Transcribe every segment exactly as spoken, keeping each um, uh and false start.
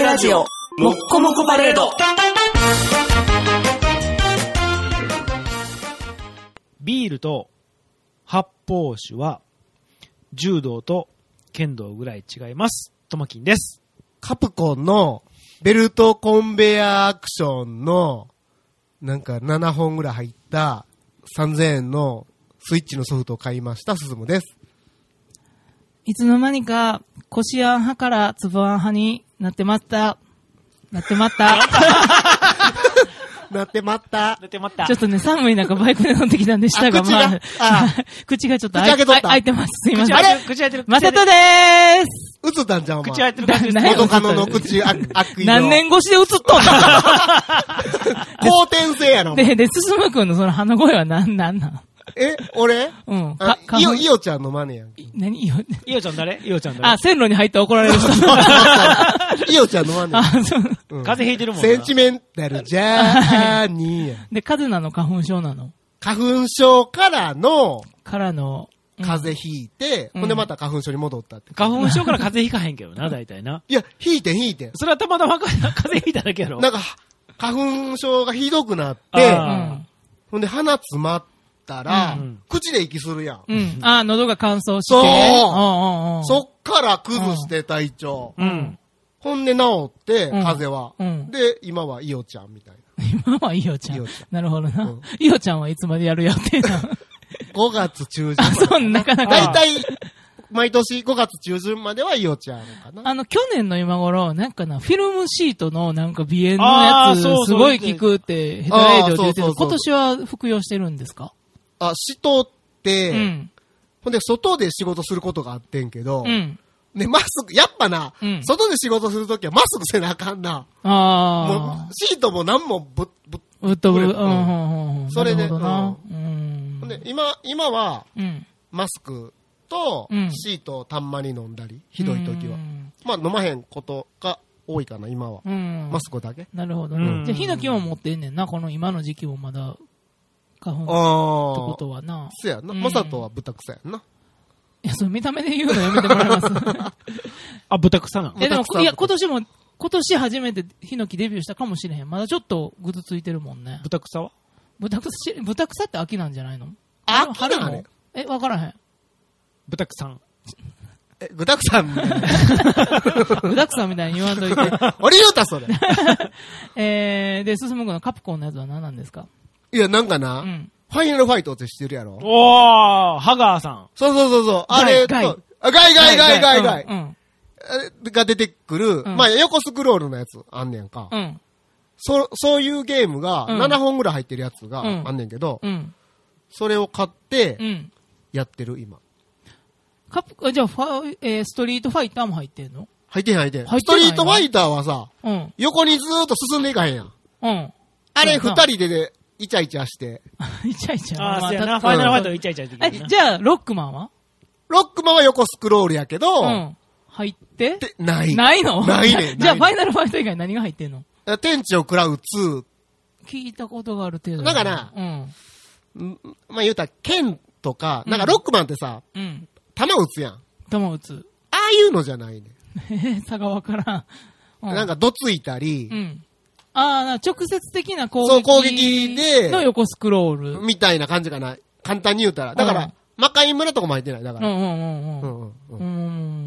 ラジオもっこもこパレード。 ビールと発泡酒は柔道と剣道ぐらい違います。ともきんです。 カプコンのベルトコンベヤーアクションのなんかななほんぐらい入ったさんぜんえんのスイッチのソフトを買いました。すずむです。 いつの間にか、こしあん派からつぶあん派になってまった。なってまった。 なってまった。 なってまった。 ちょっとね、寒い中バイクで乗ってきたんでしたが、まあ、あ口がちょっと開いてます。すいません。 あれ口開いてる。 まさとでーす。 映ったんじゃん、お前。 口開いてる感じです。 元カノの口、あ、悪意の。 何年越しで映っとんの後天性やろ。 で、で、すすむくんのその鼻声は何、なんなんえ、俺うん。 あ、いよ、いよちゃんのマネやん。 何いよ、 いよちゃん誰いよちゃん誰あ、線路に入って怒られる人。 いよちゃんのマネ。 あ、そう。 うん、 風邪ひいてるもんな。 センチメンタルジャーニーや。 で、風邪なの花粉症なの花粉症からの、 からの、 風邪ひいて、うん、ほんでまた花粉症に戻ったって。 花粉症から風邪ひかへんけどな、大体な。 いや、ひいてんひいてん。 それはたまたま風邪ひいただけやろ。 なんか、花粉症がひどくなって、 うん、 ほんで鼻詰まったら、うん、口で息するやん。 うん。あ、喉が乾燥して。 そう。 うんうん、 そっから崩して体調。 うん。 ほんで治って、うん、風邪は、 うん。 で、今はいよちゃんみたいな。 今はいよちゃん。なるほどな。うん、いよちゃんはいつまでやる予定なのごがつちゅうじゅん。 あ、そう、なかなか。 だいたい、毎年ごがつちゅうじゅんまではいよちゃんかな。 あの、去年の今頃、なんかな、フィルムシートのなんか鼻炎のやつ、すごい効くって、ヘタレイディオで言ってる。今年は服用してるんですか？ あ、しとって、 うん、 ほんで、外で仕事することがあってんけど、 うん、 ね、マスク、やっぱな、 うん、 外で仕事するときはマスクせなあかんな。 ああ。 もう、シートも何もぶ、ぶ、 ぶっ飛ぶ。うん、うん、 それで、 なるほどな。 うん。で、今、今は、うん、マスクと、シートをたんまに飲んだり、ひどいときは。まあ、飲まへんことが多いかな、今は。うん、マスクだけ。 なるほどね。じゃあ、ヒノキも持ってんねんな、この今の時期もまだ、花粉ってことはな。 そうやな。マサトは豚草やんな。 いや、それ見た目で言うのやめてもらいます。 あ、豚草なの？ え、でも、いや、今年も、今年初めてヒノキデビューしたかもしれへん。まだちょっとぐずついてるもんね。 豚草は？ 豚草、豚草って秋なんじゃないの？ 秋なの？ え、わからへん。 豚草。 え、具沢山みたいな。 具沢山みたいに言わんといて。 俺言うた、それ。 えー、で、進むのカプコンのやつは何なんですか？いや、なんかな、うん、ファイナルファイトって知ってるやろ？ おー、ハガーさん。 そうそうそうそう。あれと、ガイガイガイガイガイガイ。うん。が出てくる、うん、まあ、横スクロールのやつあんねんか。うん。そ、そういうゲームがななほんぐらい入ってるやつがあんねんけど、うんうん、それを買って、やってる、今。 カプ、じゃあ、ファ、えー、ストリートファイターも入ってんの？ 入ってん入ってん。ストリートファイターはさ、うん、横にずーっと進んでいかへんやん。うん。あれ、二人でで、イチャイチャして。 イチャイチャ。 ああ、そうやな。ファイナルファイトイチャイチャしてえ、じゃあ、ロックマンは？ ロックマンは横スクロールやけど、うん。 入ってってない。 ないの？ ないね。 じゃあ、ファイナルファイト以外何が入ってんの？ 天地を食らうツー。 聞いたことがある程度。 だから、うん。まあ、言うたら、剣とか、なんかロックマンってさ、うん。弾撃つやん。 弾撃つ。 ああいうのじゃないね。 えー、差がわからん。 うん、なんか、どついたり、うん。 ああ、直接的な攻撃。 そう、攻撃で、 の横スクロール。 みたいな感じかな。簡単に言うたら。だから、うん、魔界村とかも入ってない。だから。うんうんうんうん。 うんうん、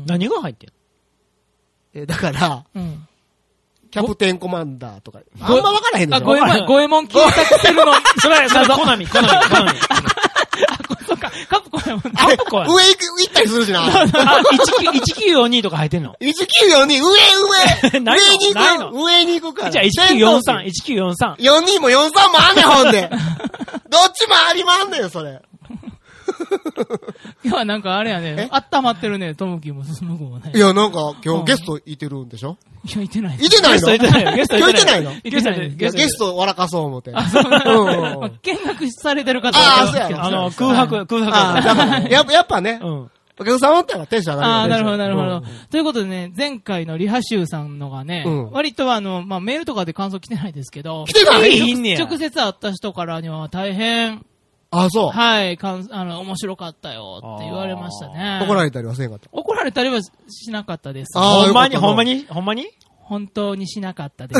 何が入ってんの？ え、だから、うん、キャプテンコマンダーとか。あんま分からへんのじゃん。あ、ゴエモン、ゴエモンキータクセルの。 それ、それ、コナミ、コナミ、コナミ。 あ、そっか、カプコンやもん。 カプコン。上行く、行ったりするしな。 あ、いちきゅうよんにとか入ってんの？ いちきゅうよんに、上、上。 ないの？ 上にないの？ 行く、上に行くから。 じゃあ、いちきゅうよんさん、いちきゅうよんさん。 よんにもよんさんもあんねん、ほんで。どっちもありまんねん、それ。 今はなんかあれやね、温まってるね、トムキーも進むもね。 いや、なんか今日ゲストいてるんでしょ？ いや、いてない。 いてないの？ いてないの？ ゲストいてないの？ いてないの？ ゲスト笑かそう思って。 あ、そうなの？見学されてる方は。あ、そうや。 あの、空白、空白。 あ、やっぱ、やっぱね。うん。お客さんおったらテンション上がる。 ああ、なるほど、なるほど。ということでね、前回のリハ集さんのがね、割とあの、まあ、メールとかで感想来てないですけど、 来てない？ 直接会った人からには大変、 あ、そう。 はい、かん、あの、面白かったよって言われましたね。 怒られたりはせんかった？ 怒られたりはしなかったです。 あ、ほんまに、ほんまに、ほんまにほ本当にしなかったです。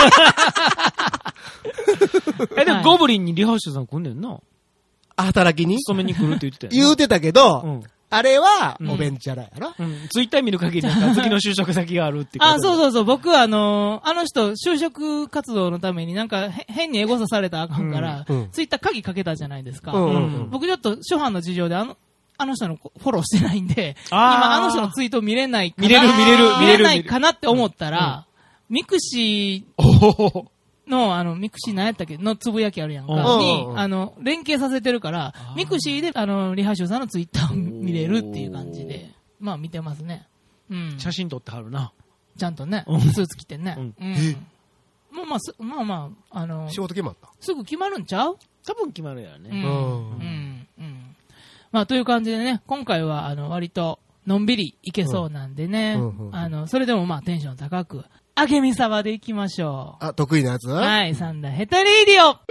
え、でもゴブリンにリハーシュさん来んねんな。 働きに勤めに来るって言ってたよ、ね。 言うてたけど、 うん、 あれは、おベンチャラやろ、 うんうん、ツイッター見る限りなんか次の就職先があるってこと。 あ、そうそうそう。僕はあのー、あの人、就職活動のためになんか変にエゴサされたらあかんから、うんうん、ツイッター鍵かけたじゃないですか。うんうんうん、僕ちょっと初版の事情であの、あの人のフォローしてないんで、今あの人のツイート見れないかな。 見れる見れる見れないかなって思ったら、うん、ミクシーの、あの、ミクシー何やったっけのつぶやきあるやんか。に、あの、連携させてるから、ミクシーで、あの、リハシュさんのツイッターを見れるっていう感じで、まあ見てますね。うん。 写真撮ってはるな。 ちゃんとね、スーツ着てね。うん。うん、まあまあ、まあまあ、あの、 仕事決まったすぐ決まるんちゃう？ 多分決まるやね。 うん。うん。うん。まあ、という感じでね、今回は、あの、割と、のんびりいけそうなんでね、うんうんうん、あの、それでもまあ、テンション高く、あげみさばでいきましょう。 あ、得意なやつ？ はい、三大ヘタレイディオ。えよ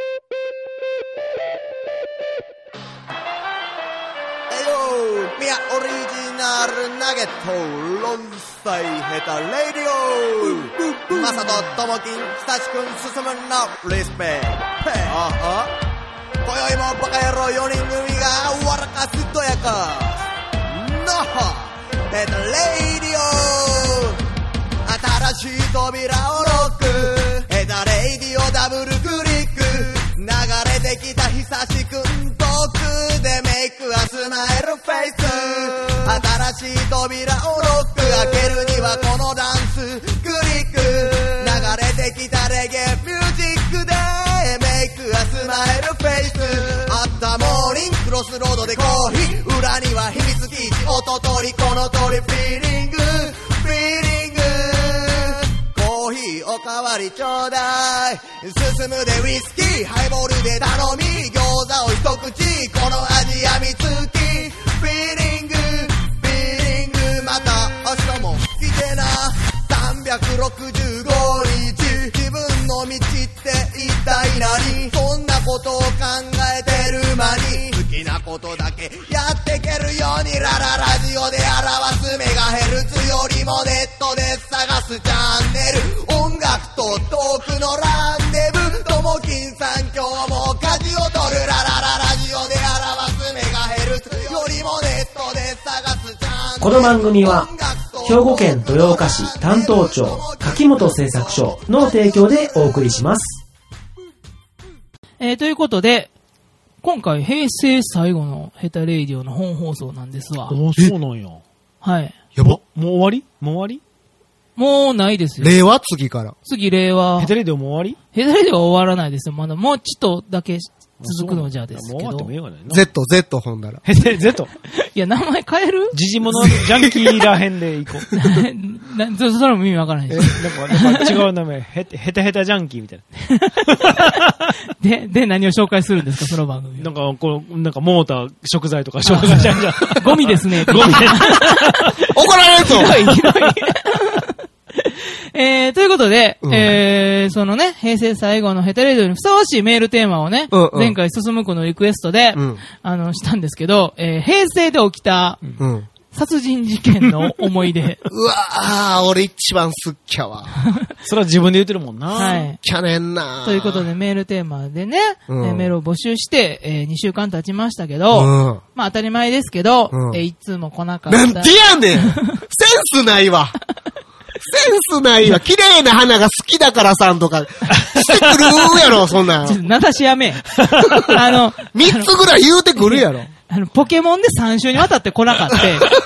ー、ミヤオリジナルナゲット、ロンサイヘタレイディオ。マサト、トモキン、久しくん、進むの、リスペイ。ああ。今宵もバカ野郎よにん組が笑かすとやか。のヘタレイディオ。新しい扉をロック、ヘタレイディオダブルクリック、流れてきた久しくん遠くでメイクアスマイルフェイス、新しい扉をロック、開けるにはこのダンスクリック、流れてきたレゲエミュージックでメイクアスマイルフェイス、あったモーニングクロスロードでコーヒー、裏には秘密基地、音取りこの通りフィーリングフィーリング、コーヒーおかわりちょうだい、進むでウイスキー、ハイボールで頼み、餃子を一口、この味やみつき、フィーリング、フィーリング、また明日も来てな、さんびゃくろくじゅうごにち、自分の道って一体何、そんなことを考えてる間に、好きなことだけやってけるように、ラララジオで表すメガヘルツよりもネットで探すチャンネル、音楽とトークのランデブ、ともきんさん今日も舵を取る、ララララジオで表すメガヘルツよりもネットで探すチャンネル。 この番組は兵庫県豊岡市担当庁柿本製作所の提供でお送りします。 えー、ということで、今回平成最後のヘタレイディオの本放送なんですわ。 おそうなんや。 はい。 やば。 もう終わりもう終わりもうないですよ。 令和次から。 次令和。 ヘタレイディオもう終わりヘタレイディオは終わらないですよ。まだもうちょっとだけ続くのじゃですけど。もう終わってもええわね。 Z、Z ほんだら。 ヘタレ、Z。 いや、名前変える？ ジジモのジャンキーらへんでいこう。 なそれも意味わからないです。 なんか、なんか違う名前、ヘヘタヘタジャンキーみたいな。で、で、何を紹介するんですか、その番組。 なんか、こう、なんかモーター、食材とか紹介しちゃうじゃん。 ゴミですね。ゴミ。 怒られるぞ。 ひどい、ひどい。えー、ということで、うん、えー、そのね、平成最後のヘタレイディオにふさわしいメールテーマをね、うんうん、前回進む子のリクエストで、うん、あの、したんですけど、えー、平成で起きた、うん、殺人事件の思い出。 うわー、俺一番すっきゃわ。 それは自分で言ってるもんな。 はい。 きゃねんな。 ということでメールテーマでね、うん、メールを募集して、えー、にしゅうかん経ちましたけど、うん、まあ当たり前ですけど、うん、えー、いつも来なかった。 なんでやねんセンスないわセンスないわ。綺麗な花が好きだからさんとか、してくるやろ、そんなん。 ちょっと名指しやめ。あの、 三つぐらい言うてくるやろ。 あの、ポケモンでさん週にわたって来なかった。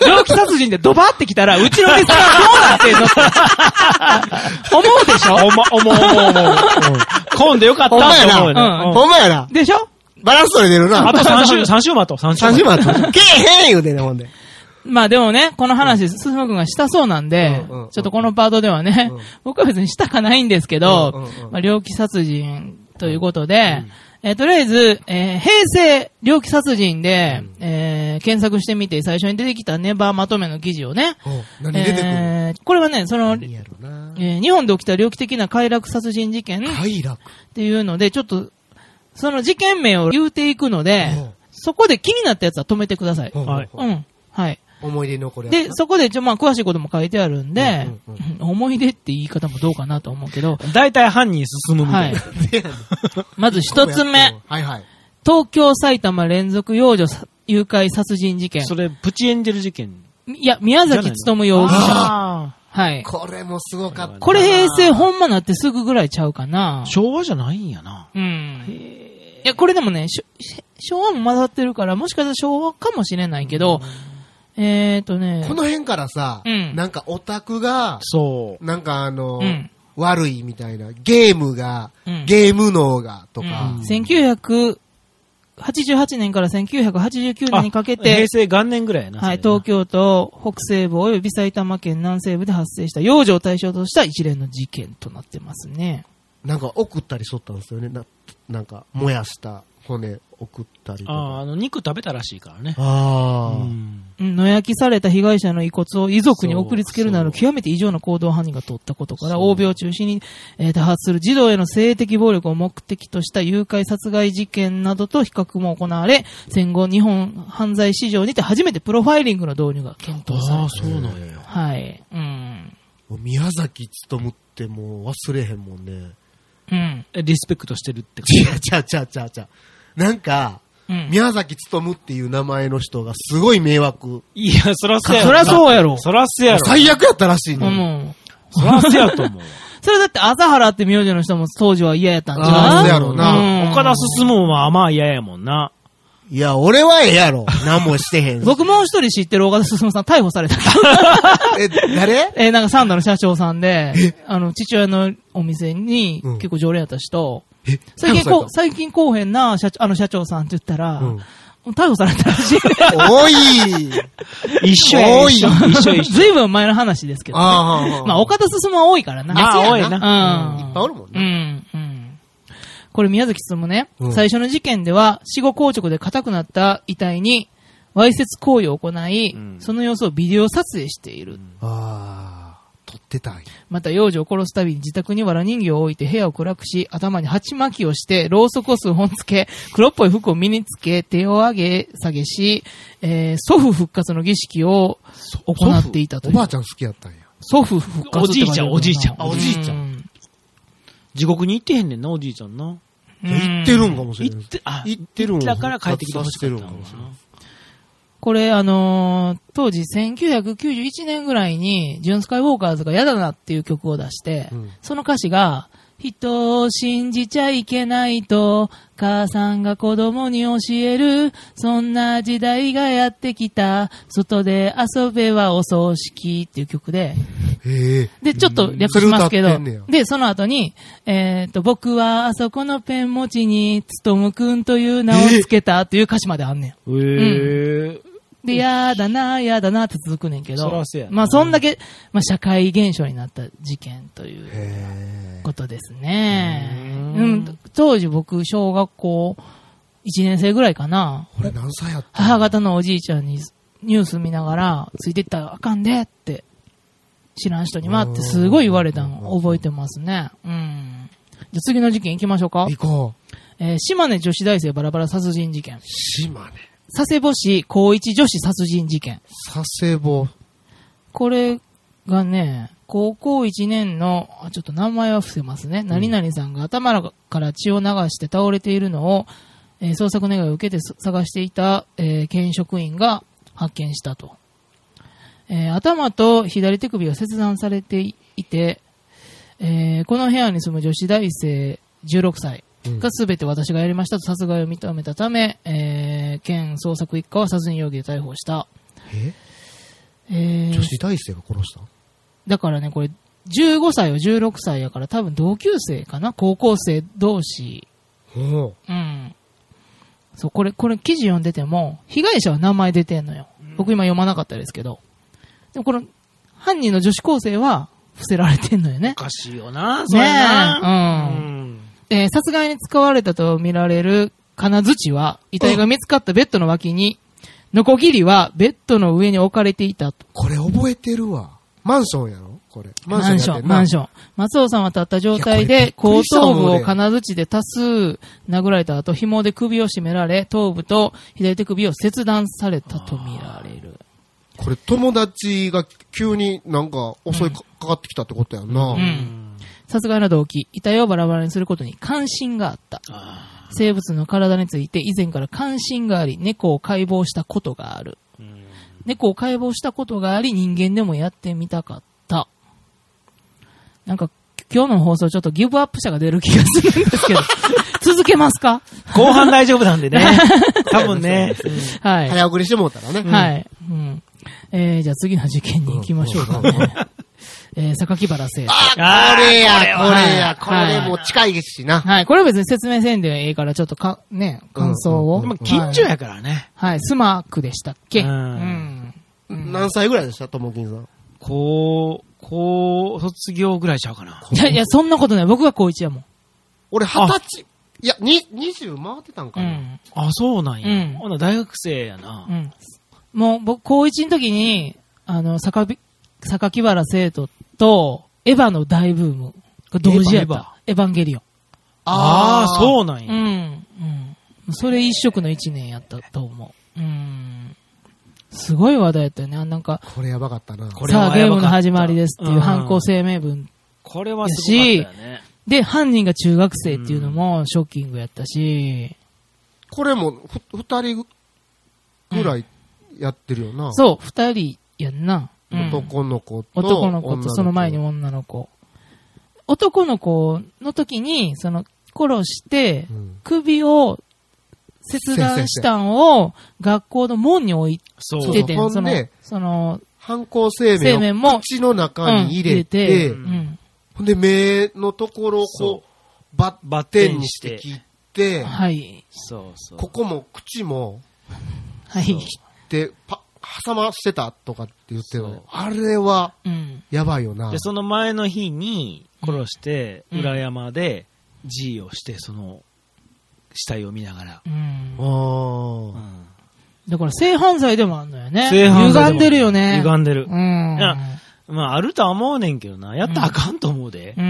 猟奇殺人でドバーって来たら、うちのリスナーどうなってんの思うでしょ思う、思う、思う、思う。混んでよかったって思うよね。 ほんまやな。 でしょバランス取れてるな。 あとさん週、さん週待とう、さん週。 さん週待とう。けえへん言うてね、ほんで。 まあでもね、この話、すすむくんがしたそうなんで、うんうんうん、ちょっとこのパートではね、うん、僕は別にしたかないんですけど、うんうんうん、まあ、猟奇殺人ということで、うん、えー、とりあえず、えー、平成猟奇殺人で、うん、えー、検索してみて最初に出てきたネバーまとめの記事をね、 何出てくる、 えー、これはね、その、えー、日本で起きた猟奇的な快楽殺人事件っていうので、ちょっと、その事件名を言うていくので、そこで気になったやつは止めてください。はい。うん。はい。 思い出に残るやつ。 で、そこでちょ、まあ、詳しいことも書いてあるんで、うんうんうん、思い出って言い方もどうかなと思うけど。 大体犯人進むみたいな。はい、 まず一つ目。 はいはい。 東京埼玉連続幼女誘拐殺人事件。 それ、プチエンジェル事件。 いや、宮崎努容疑者。はい。 これもすごかった。 これ平成ほんまなってすぐぐらいちゃうかな。 昭和じゃないんやな。 うん。へいや、これでもね、昭和も混ざってるから、もしかしたら昭和かもしれないけど、えーとね。 この辺からさ、うん、なんかオタクが、 そう。 なんかあの、うん、悪いみたいな、ゲームが、うん、ゲーム脳が、とか、 うん。せんきゅうひゃくはちじゅうはちねんからせんきゅうひゃくはちじゅうきゅうねんにかけて、 平成元年ぐらいやな。 はい、東京都北西部及び埼玉県南西部で発生した幼女を対象とした一連の事件となってますね。 なんか送ったりしとったんですよね。な、なんか燃やした骨送ったりとか。 ああ、あの肉食べたらしいからね。 ああ、 うん。野焼きされた被害者の遺骨を遺族に送りつけるなど極めて異常な行動を犯人が取ったことから、欧米を中心に、えー、多発する児童への性的暴力を目的とした誘拐殺害事件などと比較も行われ、戦後日本犯罪史上にて初めてプロファイリングの導入が検討された。ああ、 そうなんや。 はい。うん。 宮崎努ってもう忘れへんもんね。 うん。 リスペクトしてるってこと。 いや、ちゃうちゃうちゃうちゃう。なんか、うん、宮崎努っていう名前の人がすごい迷惑。 いや、そらそうやろ。 そらそうやろ。 そらそうやろ。 最悪やったらしいね。 うん。 そらそうやと思う。 それだって朝原って名字の人も当時は嫌やったんじゃない？ ああ、そうやろうな。 うん、岡田進はまあ嫌やもんな。 いや、俺はええやろ。何もしてへん。 僕もう一人知ってる岡田進さん逮捕された。 え、誰？ え、なんかサンダの社長さんで、あの、父親のお店に結構常連やった人、うん、最近こう、最近こうへんな、社長、あの社長さんって言ったら、うん、逮捕されたらしい。 おい一緒や。 おい一緒一緒。 ずいぶん前の話ですけどね。あまあ、岡田進は多いからな。 ああ、多いな。 うん。いっぱいおるもんね。うん。うん。これ宮崎進ね、うん、最初の事件では死後硬直で硬くなった遺体にわいせつ行為を行い、うん、その様子をビデオ撮影している。うん、 ああ、撮ってたんや。 また幼女を殺すたびに自宅に藁人形を置いて部屋を暗くし、頭に鉢巻きをして、ろうそくを数本つけ、黒っぽい服を身につけ、手を上げ下げし、えー、祖父復活の儀式を行っていたという。 おばあちゃん好きやったんや。 祖父復活。 おじいちゃん、おじいちゃん。 あ、おじいちゃん。 地獄に行ってへんねんな、おじいちゃんな。 行ってるんかもしれない。 行って、あ、 行ってるんだから帰ってきてほしかったのかな。 これあのー、当時せんきゅうひゃくきゅうじゅういちねんぐらいに、ジュンスカイウォーカーズがやだなっていう曲を出して、うん、その歌詞が、人を信じちゃいけないと、母さんが子供に教える、そんな時代がやってきた、外で遊べはお葬式っていう曲で、 へで、ちょっと略しますけど、で、その後に、えっと、僕はあそこのペン持ちに、つとむくんという名をつけたっていう歌詞まであんねん。 へー。 うんで、やだな、やだなって続くねんけど、 そらそうやな。 まあそんだけ、まあ社会現象になった事件ということですね。うん、当時僕、小学校いちねん生ぐらいかな。 これ何歳やった？ 母方のおじいちゃんにニュース見ながら、ついてったらあかんでって、知らん人にはってすごい言われたの覚えてますね。うん。じゃ次の事件行きましょうか。 行こう。 えー、島根女子大生バラバラ殺人事件。 島根。 佐世保市高一女子殺人事件。 佐世保。 これがね、高校いちねんの、ちょっと名前は伏せますね。うん、何々さんが頭から血を流して倒れているのを、えー、捜索願いを受けて探していた、えー、県職員が発見したと。えー、頭と左手首が切断されていて、えー、この部屋に住む女子大生じゅうろくさい。がすべて私がやりましたと殺害を認めたため、えー、県捜索一課は殺人容疑で逮捕した。 ええー、 女子大生が殺した？ だからね、これ、じゅうごさいはじゅうろくさいやから多分同級生かな？高校生同士。 ほう。うん。そう、これ、これ記事読んでても、被害者は名前出てんのよ。僕今読まなかったですけど。でもこの、犯人の女子高生は伏せられてんのよね。 おかしいよな、それな。 ねえ。うん。えー、殺害に使われたとみられる金槌は、遺体が見つかったベッドの脇に、ノコギリはベッドの上に置かれていたと。 これ覚えてるわ。マンションやろこれ。 マンション、マンション。松尾さんは立った状態で、後頭部を金槌で多数殴られた後、紐で首を絞められ、頭部と左手首を切断されたとみられる。 これ友達が急になんか襲いかかってきたってことやんな。 うん。殺害の動機、遺体をバラバラにすることに関心があった。生物の体について以前から関心があり、猫を解剖したことがある。猫を解剖したことがあり、人間でもやってみたかった。なんか、今日の放送ちょっとギブアップ者が出る気がするんですけど、続けますか？ 後半大丈夫なんでね。多分ね。 はい。早送りしてもうたらね。 はい。うん。えー、じゃあ次の事件に行きましょうかね。えー、榊原生徒。 あ、これや、これや、これも近いしな。 はい。これは別に説明せんでええから、ちょっとか、ね、感想を。 でも近所やからね。 はい。スマークでしたっけ？うん。 何歳ぐらいでしたともきんさん。 こう、こう、卒業ぐらいちゃうかな。 いやいや、そんなことない。僕が高一やもん。 俺二十歳。いや、に、二十回ってたんかな。うん、 あ、そうなんや。うん。ほな、大学生やな。うん。 もう、僕、高一の時に、あの、榊、榊原生徒と、エヴァの大ブームが同時やった。エヴァンゲリオン。 ああ、そうなんや。 うん。うん。それ一色の一年やったと思う。うん。すごい話題やったよね。なんか。 これやばかったな。 さあ、ゲームの始まりですっていう犯行声明文。 これはすごかったよね。 で、犯人が中学生っていうのもショッキングやったし。 これも、ふ、二人ぐらいやってるよな。 そう、二人やんな。 男の子と男の子とその前に女の子。男の子の時に、その、殺して、首を切断したんを学校の門に置いてて、その、その、 犯行声明を口の中に入れて、ほんで目のところをこう、バッテンにして切って、 はい。 そうそう。 ここも口も、 はい。 切って、パ挟ましてたとかって言ってる。あれは、やばいよな。 で、その前の日に殺して、裏山で G をして、その、死体を見ながら。うん。 うん、 だから性犯罪でもあんのよね。性犯罪。歪んでるよね。 歪んでる。 うん。 いや、まあ、あるとは思うねんけどな。やったらあかんと思うで。 うん。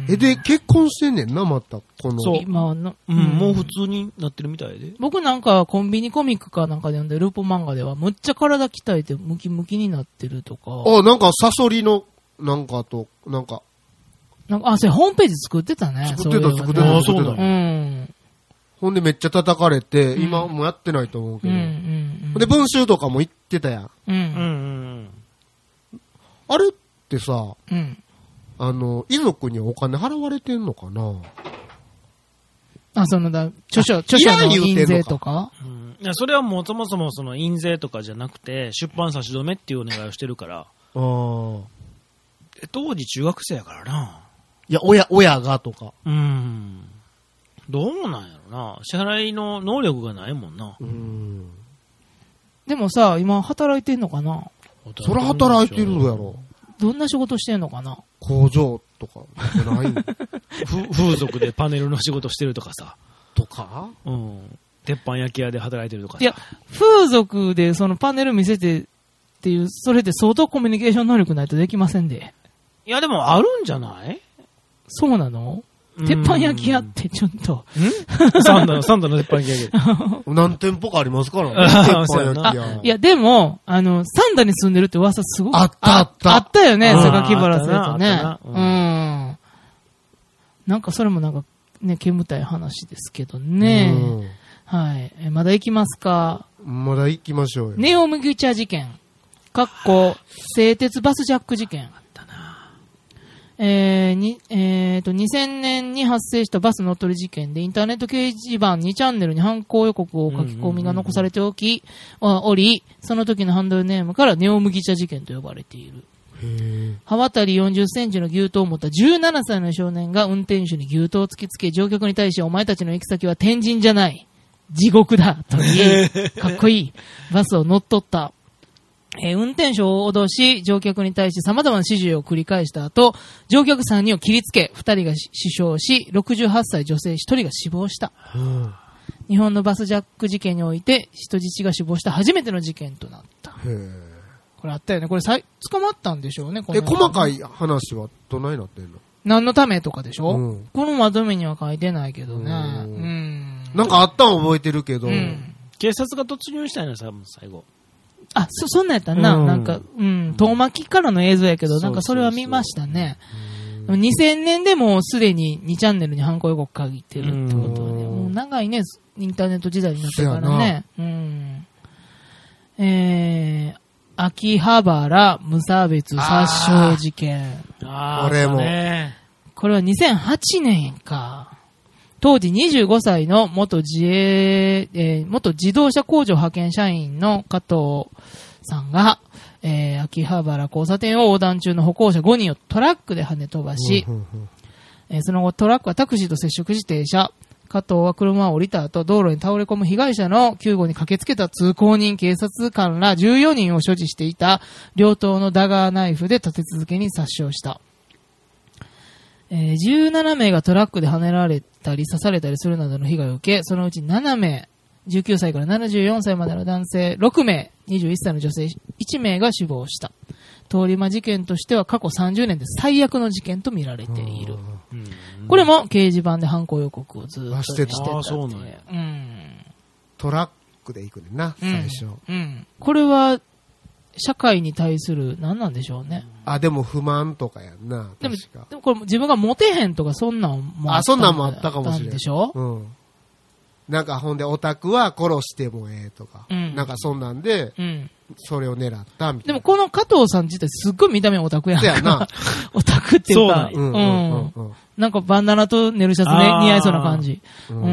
え、で、結婚してんねんな、また。この。 そう。 今の、 うん、もう普通になってるみたいで。 僕なんかコンビニコミックかなんかで読んでループ漫画ではむっちゃ体鍛えてムキムキになってるとか。 あ、なんかサソリの、なんかと、なんか。 なんか、あ、それホームページ作ってたね。 作ってた、作ってた、 作ってた。 うん。 ほんでめっちゃ叩かれて、今もやってないと思うけど。うんうんうん、で、文集とかも言ってたやん。 うん。うん。 あれってさ、 うん、 あの、遺族にお金払われてんのかな？ あ、そのだ、著書、著書の印税とか、 うん、いや、それはもうそもそもその印税とかじゃなくて、出版差し止めっていうお願いをしてるから。ああ。 当時中学生やからな。 いや、親、親がとか。 うん。どうなんやろな。支払いの能力がないもんな。 うん。 でもさ、今働いてんのかな？ そら働いてるやろ。 どんな仕事してんのかな？ 工場とかじゃない風俗でパネルの仕事してるとかさ。 とか？ うん。鉄板焼き屋で働いてるとかさ。 いや、風俗でそのパネル見せてっていう、それって相当コミュニケーション能力ないとできませんで。 いや、でもあるんじゃない？ そうなの？鉄板焼き屋ってちょっと。 んサンダの、サンダの鉄板焼き屋。 何店舗かありますからね。鉄板焼き屋。 いや、でも、あの、サンダに住んでるって噂すごくあったあった。 あったよね、榊原さんとね。うん。なんかそれもなんか、ね、煙たい話ですけどね。はい。え、まだ行きますか？ まだ行きましょうよ。 ネオ麦茶事件。かっこ、製鉄バスジャック事件。えー、に、えーと、にせんねんに発生したバス乗っ取り事件で、インターネット掲示板にチャンネルに犯行予告を書き込みが残されておき、おり、その時のハンドルネームからネオ麦茶事件と呼ばれている。刃渡りよんじゅっセンチの牛刀を持ったじゅうななさいの少年が運転手に牛刀を突きつけ、乗客に対し、お前たちの行き先は天神じゃない。地獄だ。と言い、かっこいい。バスを乗っ取った。えー、運転手を脅し、乗客に対して様々な指示を繰り返した後、乗客さんにんを切りつけ、ふたりが死傷し、ろくじゅうはっさい女性ひとりが死亡した。うん、日本のバスジャック事件において、人質が死亡した初めての事件となった。へー、これあったよね。これさい、捕まったんでしょうね。このえ、細かい話はどないなってんの？ 何のためとかでしょ、 うん、 このまとめには書いてないけどね。うん。 なんかあったん覚えてるけど、うん、 警察が突入したんやさ、最後。 あ、そ、そんなんやったな。 うん、 なんか、うん、遠巻きからの映像やけど、なんかそれは見ましたね。そうそうそう、にせんねんでもうすでににチャンネルに犯行予告書いてるってことはね、もう長いね、インターネット時代になってからね。うん。えー、秋葉原無差別殺傷事件。 ああ、 俺も。 これはにせんはちねんか。当時にじゅうごさいの元自衛、えー、元自動車工場派遣社員の加藤さんが、えー、秋葉原交差点を横断中の歩行者ごにんをトラックで跳ね飛ばし、うんうんうん、えー、その後トラックはタクシーと接触し停車。加藤は車を降りた後、道路に倒れ込む被害者の救護に駆けつけた通行人、警察官らじゅうよにんを所持していた両刀のダガーナイフで立て続けに殺傷した。えー、じゅうななめいがトラックで跳ねられたり刺されたりするなどの被害を受け、そのうちななめい、じゅうきゅうさいからななじゅうよんさいまでの男性ろくめい、にじゅういっさいの女性いちめいが死亡した。通り魔事件としては過去さんじゅうねんで最悪の事件と見られている。これも掲示板で犯行予告をずっとしてた。 ああ、そうなんや。 うん。 トラックで行くねんな、最初。 うん。うん、これは、社会に対する、何なんでしょうね。 あ、でも不満とかやんな。 でも、でもこれ自分がモテへんとかそんなんもあった。あ、そんなんもあったかもしれない。 でしょ？ うん。なんかほんでオタクは殺してもええとか。うん。なんかそんなんで、うん。それを狙ったみたいな。 でもこの加藤さん自体すっごい見た目オタクやん。 そうやな。 オタクっていうか、 そうなんや。うん。うん。 なんかバンダナとネルシャツね、似合いそうな感じ。うん。うん、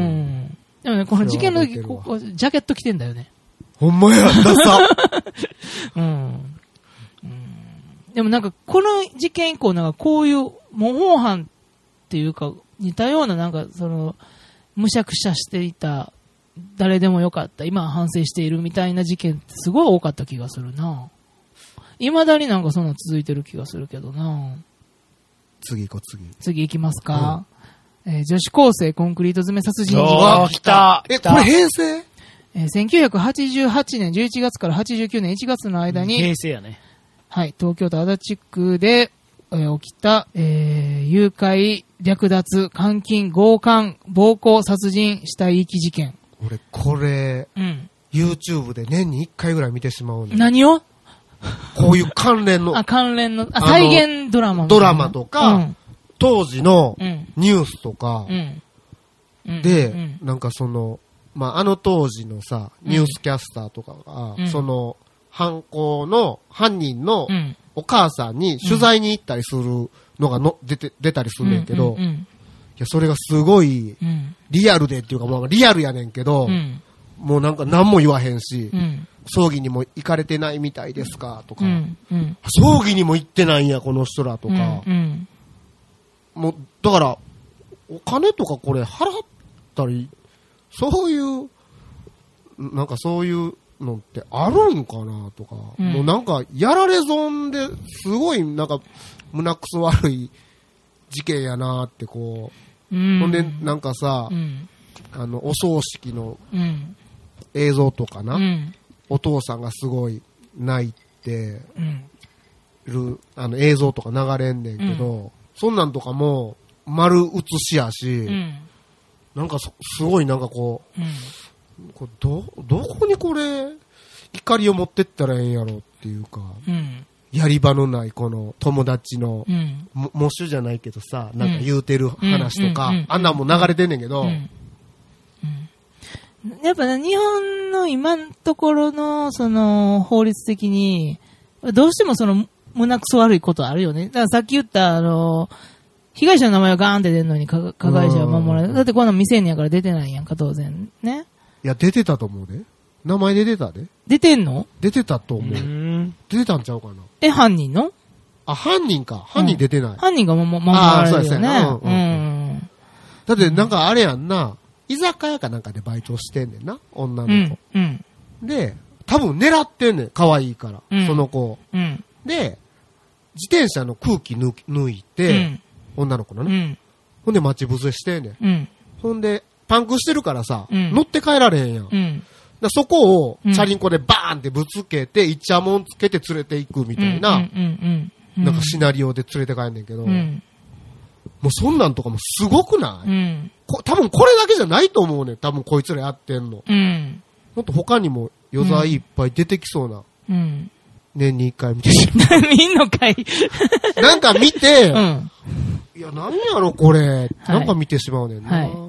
でもね、この事件の時、ここ、ジャケット着てんだよね。 ほんまやったさ。 うん。うん。でもなんか、この事件以降、なんかこういう模倣犯っていうか、似たようななんか、その、むしゃくしゃしていた、誰でもよかった、今は反省しているみたいな事件ってすごい多かった気がするな。未だになんかそんな続いてる気がするけどな。 次行こう、次。 次行きますか。うん、えー、女子高生コンクリート詰め殺人事件。 あ、来た。 え、これ平成？ えー、せんきゅうひゃくはちじゅうはちねんじゅういちがつからはちじゅうきゅうねんいちがつの間に、 平成やね。 はい、東京都足立区で、えー、起きた、えー、誘拐、略奪、監禁、強姦、暴行、殺人、死体遺棄事件。 俺、これ、うん、YouTube で年にいっかいぐらい見てしまうね。 何を？ こういう関連の。 あ、関連の、あ、再現ドラマも。 ドラマとか、うん、当時のニュースとか、うん、で、うん、なんかその、まあ、あの当時のさ、ニュースキャスターとかが、うん、その、犯行の、犯人のお母さんに取材に行ったりするのがの出て、出たりするねんけど、うんうんうん、いや、それがすごい、リアルでっていうか、まあ、リアルやねんけど、うん、もうなんか何も言わへんし、うん、葬儀にも行かれてないみたいですかとか、うんうん、葬儀にも行ってないんや、この人らとか、うんうん、もう、だから、お金とかこれ払ったり、そういう、なんかそういうのってあるんかなとか、うん、もうなんかやられ損ですごいなんか胸くそ悪い事件やなってこう、うん、ほんでなんかさ、うん、あのお葬式の映像とかな、うん、お父さんがすごい泣いてる、あの映像とか流れんねんけど、うん、そんなんとかも丸写しやし、うん、なんか す, すごいなんかこう、うん、これどどこにこれ怒りを持ってったらええんやろっていうか、うん、やり場のないこの友達の、うん、も模試じゃないけどさ、なんか言うてる話とか、うん、あんなんも流れてんねんけど、うんうん、やっぱね、日本の今のところのその法律的にどうしてもその胸くそ悪いことあるよね。だからさっき言ったあの被害者の名前がガーンって出るのに加害者は守られる。だってこんなん未成年やから出てないやんか、当然。ね。 いや、出てたと思うで。名前で出たで。 出てんの？ 出てたと思う。う出てたんちゃうかな。 え、犯人の？ あ、犯人か。犯人出てない。うん、 犯人がも、守られるよね。あ、そうですね。うんうん。 だってなんかあれやんな、居酒屋かなんかでバイトしてんねんな、女の子。うん。うん、で、多分狙ってんねん、可愛いから、うん、その子。うん。で、自転車の空気抜いて、うん女の子のね、うん。ほんで待ち伏せしてんねん。うん、ほんで、パンクしてるからさ、うん、乗って帰られへんやん。うん、だそこを、チャリンコでバーンってぶつけて、イチャモンつけて連れていくみたいな、なんかシナリオで連れて帰んねんけど、うん、もうそんなんとかもすごくない、うん、こ多分これだけじゃないと思うねん。多分こいつらやってんの。うん、もっと他にも余罪いっぱい出てきそうなうん。 年に一回見てしまう。 見んのかいなんか見て、 うん。 いや、何やろこれ、なんか見てしまうねんな。 はい。うん、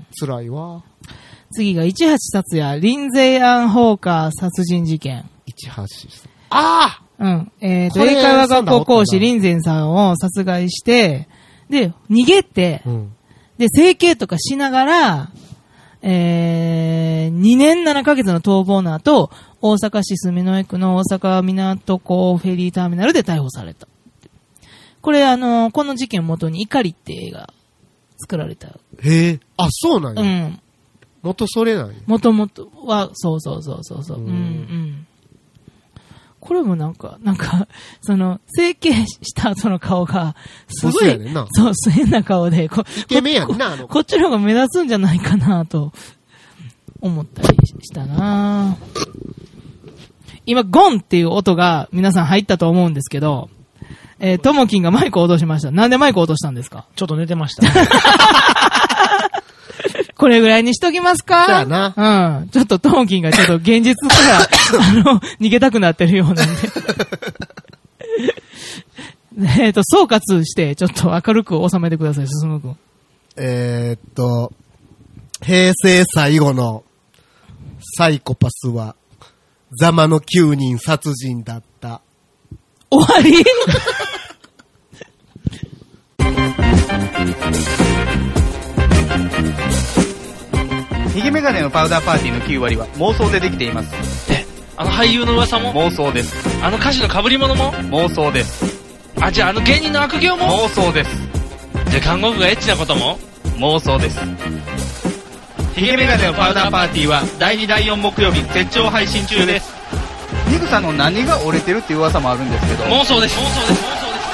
辛いわ。 次がいちはち殺也、リンゼイ・アン・ホーカー殺人事件。 いちはち。ああうん。えっ、ー、と、英会話学校講師、リンゼンさんを殺害して、で、逃げて、うん、で、整形とかしながら、えー、にねんななかげつの逃亡の後、大阪市住之江区の大阪港港フェリーターミナルで逮捕された。これあの、この事件を元に怒りって映画作られた。 へえ。あ、そうなんや。 うん。 元それなんや。 元々は、そうそうそうそうそう。うんうん。これもなんか、なんか、その、整形した後の顔が、すごい、 やねんな。 そう、変な顔で、こイケメンやんな、あの。 こっちの方が目立つんじゃないかなと、思ったりしたな今、ゴンっていう音が皆さん入ったと思うんですけど、えー、ともきんがマイクを落としました。なんでマイクを落としたんですか？ ちょっと寝てました。 これぐらいにしときますか？ そうやな。 うん。ちょっとともきんがちょっと現実から、あの、逃げたくなってるようなんで。えっと、総括して、ちょっと明るく収めてください、進むくん。 えー、っと、平成最後のサイコパスは、ザマのきゅうにん殺人だった。 終わりヒゲメガネのパウダーパーティーのきゅうわりは妄想でできています。 え、あの俳優の噂も妄想です。 あの歌手の被り物も妄想です。 あ、じゃああの芸人の悪行も妄想です。 じゃあ看護婦がエッチなことも妄想です。ヒゲメガネのパウダーパーティーはだいにだいよん木曜日絶頂配信中です。ニグさんの何が折れてるっていう噂もあるんですけど妄想です。妄想です。妄想です。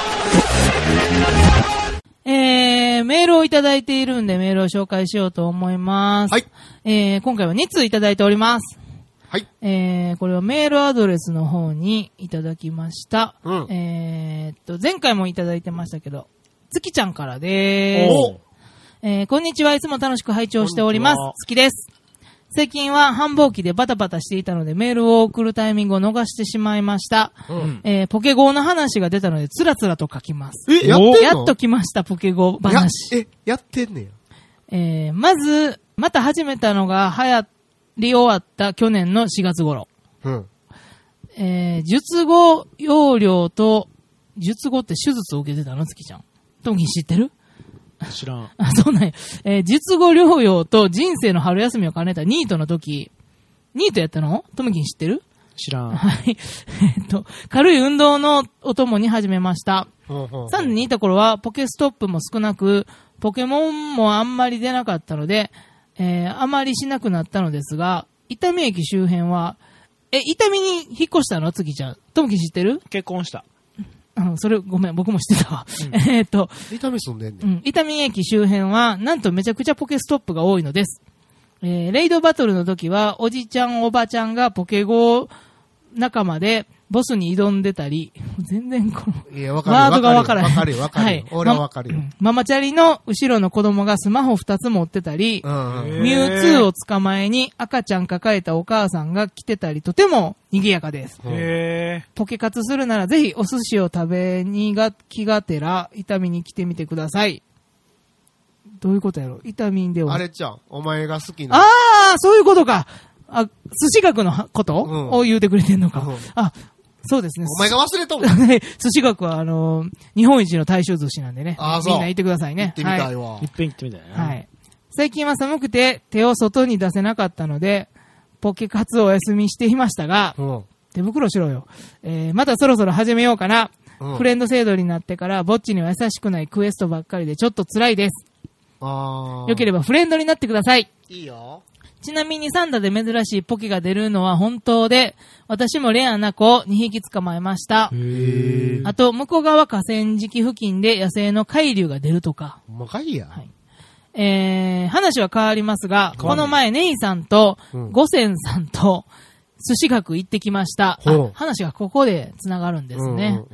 えー、メールをいただいているんでメールを紹介しようと思います。 はい。 えー、今回はに通いただいております。 はい。 えー、これはメールアドレスの方にいただきました。うん。えーっと、前回もいただいてましたけど、月ちゃんからでーす。おえー、こんにちは。いつも楽しく拝聴しております。好きです。最近は繁忙期でバタバタしていたのでメールを送るタイミングを逃してしまいました。うん、えー、ポケゴーの話が出たのでつらつらと書きます。 え、やってんの？ やっと来ましたポケゴー話。 や、え、やってんねや。 えー、まず、また始めたのが流行り終わった去年のしがつ頃。うん。えー、術後容量と、術後って手術を受けてたの月ちゃん。トミー知ってる？ 知らん。 あ、そうなんや。えー、術後療養と人生の春休みを兼ねたニートの時、ニートやったの？トムキン知ってる？ 知らん。 はい。えっと、軽い運動のお供に始めました。さんねんにいた頃はポケストップも少なく、ポケモンもあんまり出なかったので、えー、あまりしなくなったのですが、伊丹駅周辺は、え、伊丹に引っ越したの？月ちゃん。トムキン知ってる？ 結婚した。 うん、それ、ごめん、僕も知ってたわ。うん、えっと、 伊丹住んでんねん。 うん、伊丹駅周辺は、なんとめちゃくちゃポケストップが多いのです。えー、レイドバトルの時は、おじちゃん、おばちゃんがポケゴー仲間で、ボスに挑んでたり、全然この、 いや、わかるワードがわからない。 わかるよ、わかるよ。はい、俺はわかるよ、 ま。ママチャリの後ろの子供がスマホ二つ持ってたり、うんうん、ミュウツーを捕まえに赤ちゃん抱えたお母さんが来てたり、とても賑やかです。 へポケ活するならぜひお寿司を食べにが気がてら、伊丹に来てみてください。どういうことやろ？伊丹では。 あれちゃん、お前が好きな。 ああ、そういうことか。あ、寿司学のこと、うん、を言うてくれてんのか。うん、あ、そうですね。 お前が忘れとんの？ 寿司学は、あのー、日本一の大衆寿司なんでね。あ、みんな行ってくださいね。 行ってみたいわ。 いっぺん行ってみたいな。 はい。最近は寒くて手を外に出せなかったので、ポケ活をお休みしていましたが、うん、手袋しろよ。えー、またそろそろ始めようかな。うん、フレンド制度になってから、ぼっちには優しくないクエストばっかりでちょっと辛いです。 あー。 よければフレンドになってください。 いいよ。 ちなみにサンダで珍しいポケが出るのは本当で、私もレアな子をにひき捕まえました。 へー。 あと、向こう側河川敷付近で野生の海竜が出るとか。 ほんまかいや。 はい。えー、話は変わりますが、この前ネイさんと、五千さんと、寿司学行ってきました。あ、話がここで繋がるんですね。うんうんうん、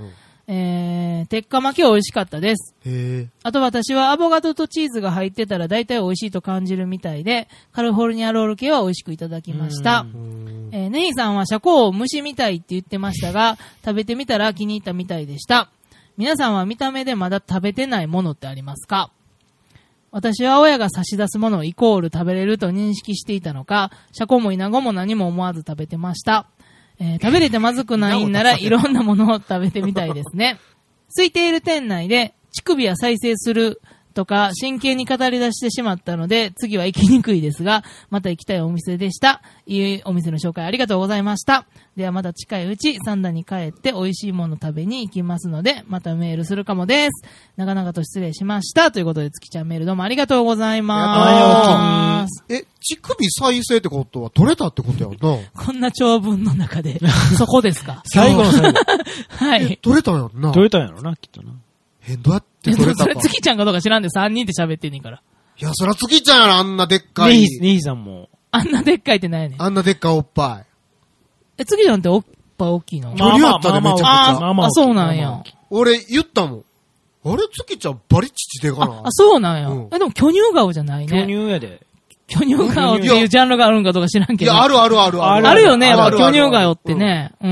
えー、鉄火巻きは美味しかったです。 へえ。 あと私はアボカドとチーズが入ってたら大体美味しいと感じるみたいで、カリフォルニアロール系は美味しくいただきました。えー、ネヒさんはシャコを蒸しみたいって言ってましたが、食べてみたら気に入ったみたいでした。皆さんは見た目でまだ食べてないものってありますか？私は親が差し出すものをイコール食べれると認識していたのか、シャコもイナゴも何も思わず食べてました。えー、食べれてまずくないんならいろんなものを食べてみたいですね。空いている店内で乳首は再生するとか真剣に語り出してしまったので次は行きにくいですが、また行きたいお店でした。いいお店の紹介ありがとうございました。ではまた近いうちサンダに帰って美味しいもの食べに行きますので、またメールするかもです。長々と失礼しました。ということで月ちゃんメールどうもありがとうございます。 え、乳首再生ってことは取れたってことやんな。 こんな長文の中でそこですか？ 最後の最後。 はい。 取れたんやんな。 取れたんやろな、きっとな。 え、どうやって取れたか。 それ月ちゃんかどうか知らんでさんにんで喋ってんねんから。 いや、そら月ちゃんやろ、あんなでっかい。 ネヒ、ネヒさんも。 あんなでっかいってないねん。 あんなでっかいおっぱい。 え、月ちゃんっておっぱい大きいの？ 距離あったでめちゃくちゃ。 ああ、そうなんや。 俺言ったもん。あれ月ちゃんバリ父でかな。 あ、そうなんや。 うん、 え、でも巨乳顔じゃないね。 巨乳やで。 巨乳顔っていうジャンルがあるんかどうか知らんけど。 いや、あるあるあるある。あるよね、巨乳顔ってね。うん。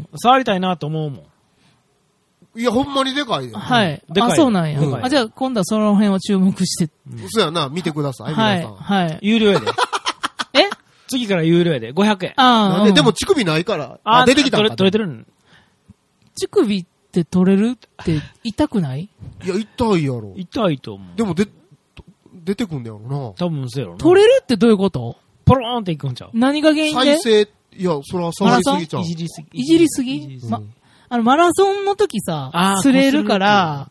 触りたいなと思うもん。 いや、ほんまにでかいで。 はい。あ、そうなんや。あ、じゃあ今度はその辺を注目して。 そうやな、見てください。 はい。はい。 有料やで。 え次から有料やで。ごひゃくえん。 ああ。でも乳首ないから。あ、出てきたんか。 取れてるん。 乳首って取れるって痛くない？ いや、痛いやろ。 痛いと思う。 でもで、出てくんだよな。 多分そうやろな。 取れるってどういうこと？ ポローンっていくんちゃう？ 何が原因で？ 再生、いや、それは触りすぎちゃう。 いじりすぎ。 いじりすぎ？ま、あの、マラソンの時さ、釣れるから、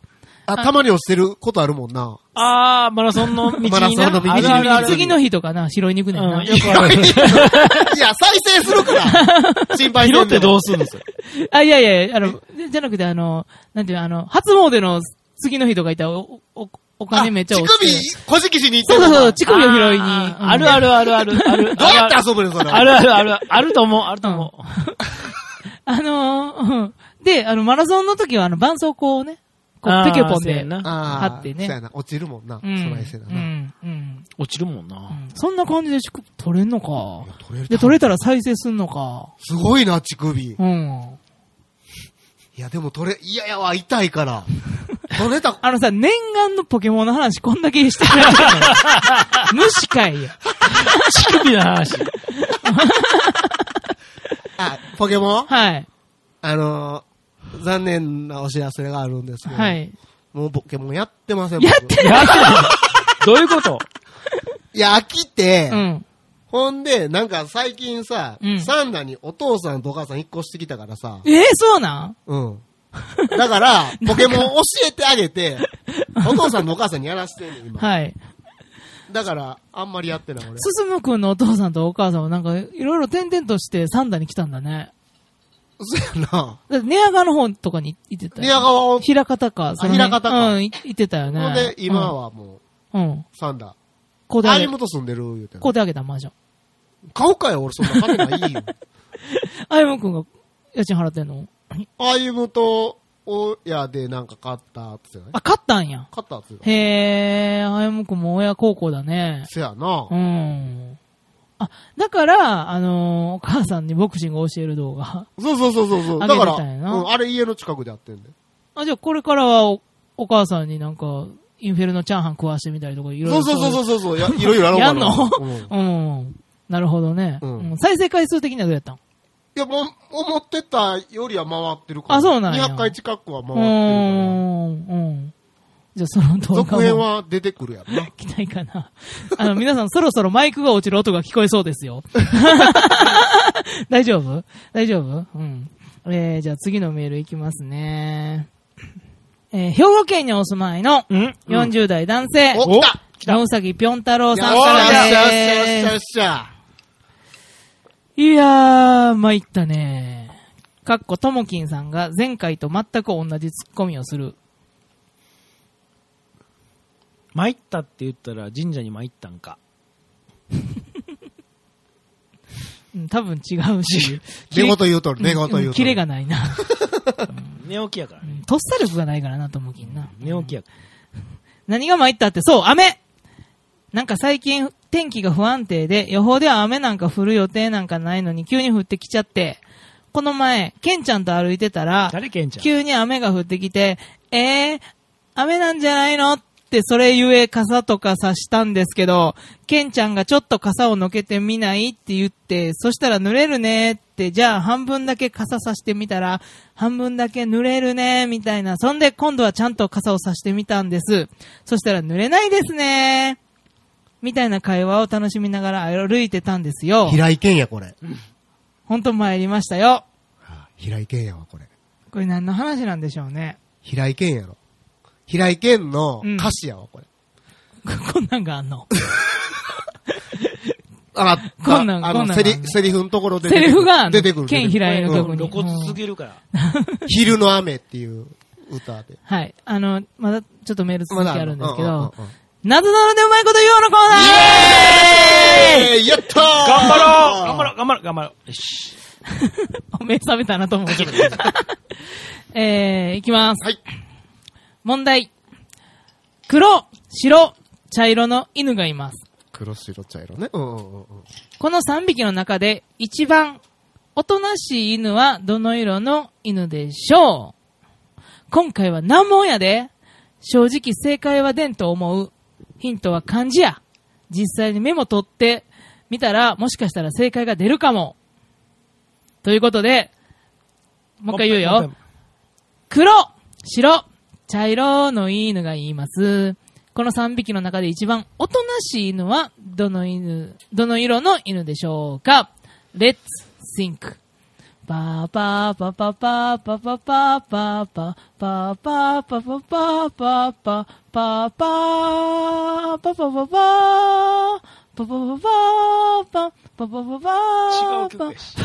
あ、たまに落ちてることあるもんな。 あー、マラソンの道にな。 マラソンの道にあるある次の日とかな、拾いに行くねんな。 うん、よくある。 いや、再生するから。心配して拾ってどうするんですよ。 あ、いやいや、あの、じゃなくてあの、なんていうの、あの、初詣の次の日とかいたら、お、お、お金めっちゃ落ちて。 乳首、小敷しに行ってる。そうそうそう、乳首を拾いに。 あるあるあるあるある。 どうやって遊ぶのそれ。 あるあるある。あると思う、あると思う。 あのー、で、あの、マラソンの時は、あの、絆創膏をね、こう、ペケポンで貼ってね。 そうやな、落ちるもんな。そないせなな。 うん。うん。 落ちるもんな。 そんな感じで乳首取れんのか。で、取れたら再生すんのか。 すごいな、乳首。 うん。 いや、でも取れ、いやいやわ、痛いから。取れた。 あのさ、念願のポケモンの話こんだけしてくれる無視かいや。 乳首の話。 あ、ポケモン？ はい。 あのー、残念なお知らせがあるんですけど。 はい。 もうポケモンやってません。 やってない。 やってない。どういうこと？ いや、飽きて、 うん。 ほんで、なんか最近さ、 うん、 サンダにお父さんとお母さん引っ越してきたからさ。 えー、そうなん？ うん。だから、ポケモン教えてあげて、お父さんとお母さんにやらせてんねん、今。 はい。 だから、あんまりやってない、俺。 すすむくんのお父さんとお母さんはなんか、いろいろ転々としてサンダに来たんだね。 そうやな。 だって寝屋川の方とかに行ってたよ。 寝屋川を。 平方か。 その平方か。 うん、行ってたよね。 ほんで、今はもう、 うん。 サンダ。 こうであげた。 アイムと住んでる言うて。 こうであげたマンション。 買おうかよ、俺そんな金ないよ。 アイムくんが家賃払ってんの？ アイムと、親でなんか買ったっつってね。 あ、買ったんや。 買ったっつって。 へー、あやむくんも親孝行だね。 せやな。 うん。あ、だから、あのー、お母さんにボクシングを教える動画。 そうそうそうそうそう。だから、うん、あれ家の近くでやってんで。 あ、じゃあこれからはお、お母さんになんか、インフェルのチャーハン食わしてみたりとかいろいろ。 そうそうそうそうそう、や、いろいろやろうかな。 やんの？ うん。 うん。なるほどね。 うん。 再生回数的にはどうやったん？ いや、もう、思ってたよりは回ってるから。 あ、そうなんや。 にひゃっかい近くは回ってるから。 うん。うん。じゃあその動画も。 続編は出てくるやろな。 期待かな。あの、皆さんそろそろマイクが落ちる音が聞こえそうですよ。大丈夫？大丈夫？うん。えー、じゃあ次のメールいきますね。えー、兵庫県にお住まいのよんじゅう代男性。 お、来た来た野うさぎぴょん太郎さんかからです。 よっしゃよっしゃよっしゃよっしゃ。 いやー、参ったね。かっこともきんさんが前回と全く同じツッコミをする。 参ったって言ったら神社に参ったんか。 うん、多分違うし。 寝言言うとる、寝言言うとる。 キレがないな。 寝起きやからね。 とっさ力がないからな、ともきんな。 寝起きや。 何が参ったって、そう、雨なんか最近天気が不安定で、予報では雨なんか降る予定なんかないのに急に降ってきちゃって、この前、ケンちゃんと歩いてたら、 誰ケンちゃん？ 急に雨が降ってきて、えー、雨なんじゃないのってそれゆえ傘とか差したんですけど、ケンちゃんがちょっと傘をのけてみないって言って、そしたら濡れるねって、じゃあ半分だけ傘差してみたら、半分だけ濡れるねみたいな。そんで今度はちゃんと傘を差してみたんです。そしたら濡れないですねみたいな会話を楽しみながら歩いてたんですよ。 平井堅や、これ。 ほんと参りましたよ。 はあ、平井堅やわ、これ。 これ何の話なんでしょうね。 平井堅やろ。平井堅の歌詞やわ、これ。 こんなんがあんのあ、 こんなん、 あの、 こんなんセリ、セリフのところでセリフがあんの出てくる。 ケン平井の曲に。 露骨すぎるから。 昼の雨っていう歌で。 はい。あの、まだちょっとメール続きあるんですけど、 まだうんうんうんなぞなぞでうまいこと言おうのコーナーイエーイやったー頑張ろう頑張ろう頑張ろう頑張ろうよし。 目覚めたなと思う。えー、いきます。 はい。 問題。黒、白、茶色の犬がいます。 黒白茶色ね。うんうんうんうん。 このさんびきの中で一番おとなしい犬はどの色の犬でしょう？今回は難問やで。正直正解は出んと思う。ヒントは漢字や。実際にメモ取ってみたらもしかしたら正解が出るかも。ということで、もう一回言うよ。黒、白、茶色の犬が言います。このさんびきの中で一番おとなしい犬はどの犬、どの色の犬でしょうか？ Let's think. パーパーパパパーパパパーパーパーパーパーパパパーパーパーパーパーパーパパパパーパパパパーパパパパー違う曲やし。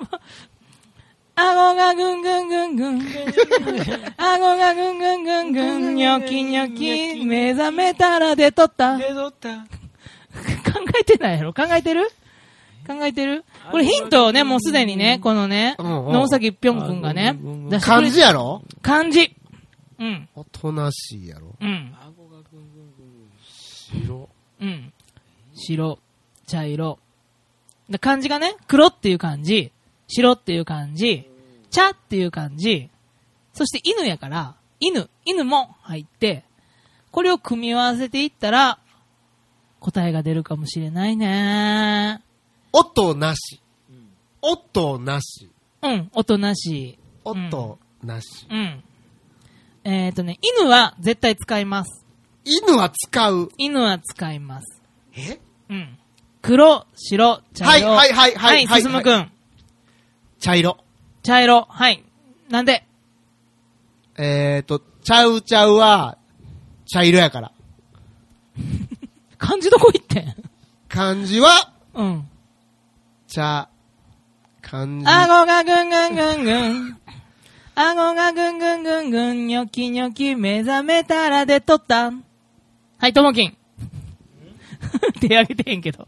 顎がぐんぐんぐんぐん。顎がぐんぐんぐんぐん。ニョキニョキ。目覚めたら出とった。 出とった。 考えてないやろ？考えてる？考えてる？これヒントをね、もうすでにね、このね、野崎ぴょんくんがね、出してくれ漢字やろ？ 漢字。うん。 おとなしいやろ？ うん。 顎がぐんぐんぐん。白。 うん。白、茶色。で漢字がね、黒っていう漢字、白っていう漢字、茶っていう漢字、そして犬やから、犬、犬も入って、これを組み合わせていったら、答えが出るかもしれないね。 音なし。音なし。 うん、おとなしい。 音なし。 うん。えっとね、犬は絶対使います。 犬は使う。 犬は使います。 え？ うん。黒、白、茶色。 はいはいはいはい。 はい、進むくん。 茶色。 茶色。はい。なんで？ えーと、ちゃうちゃうは、茶色やから。 漢字どこ行ってん？ 漢字は、 うん。 茶、漢字。 顎がぐんぐんぐんぐん。顎がぐんぐんぐんぐん。ニョキニョキ目覚めたら出とった。はい、ともきん。手挙げてへんけど。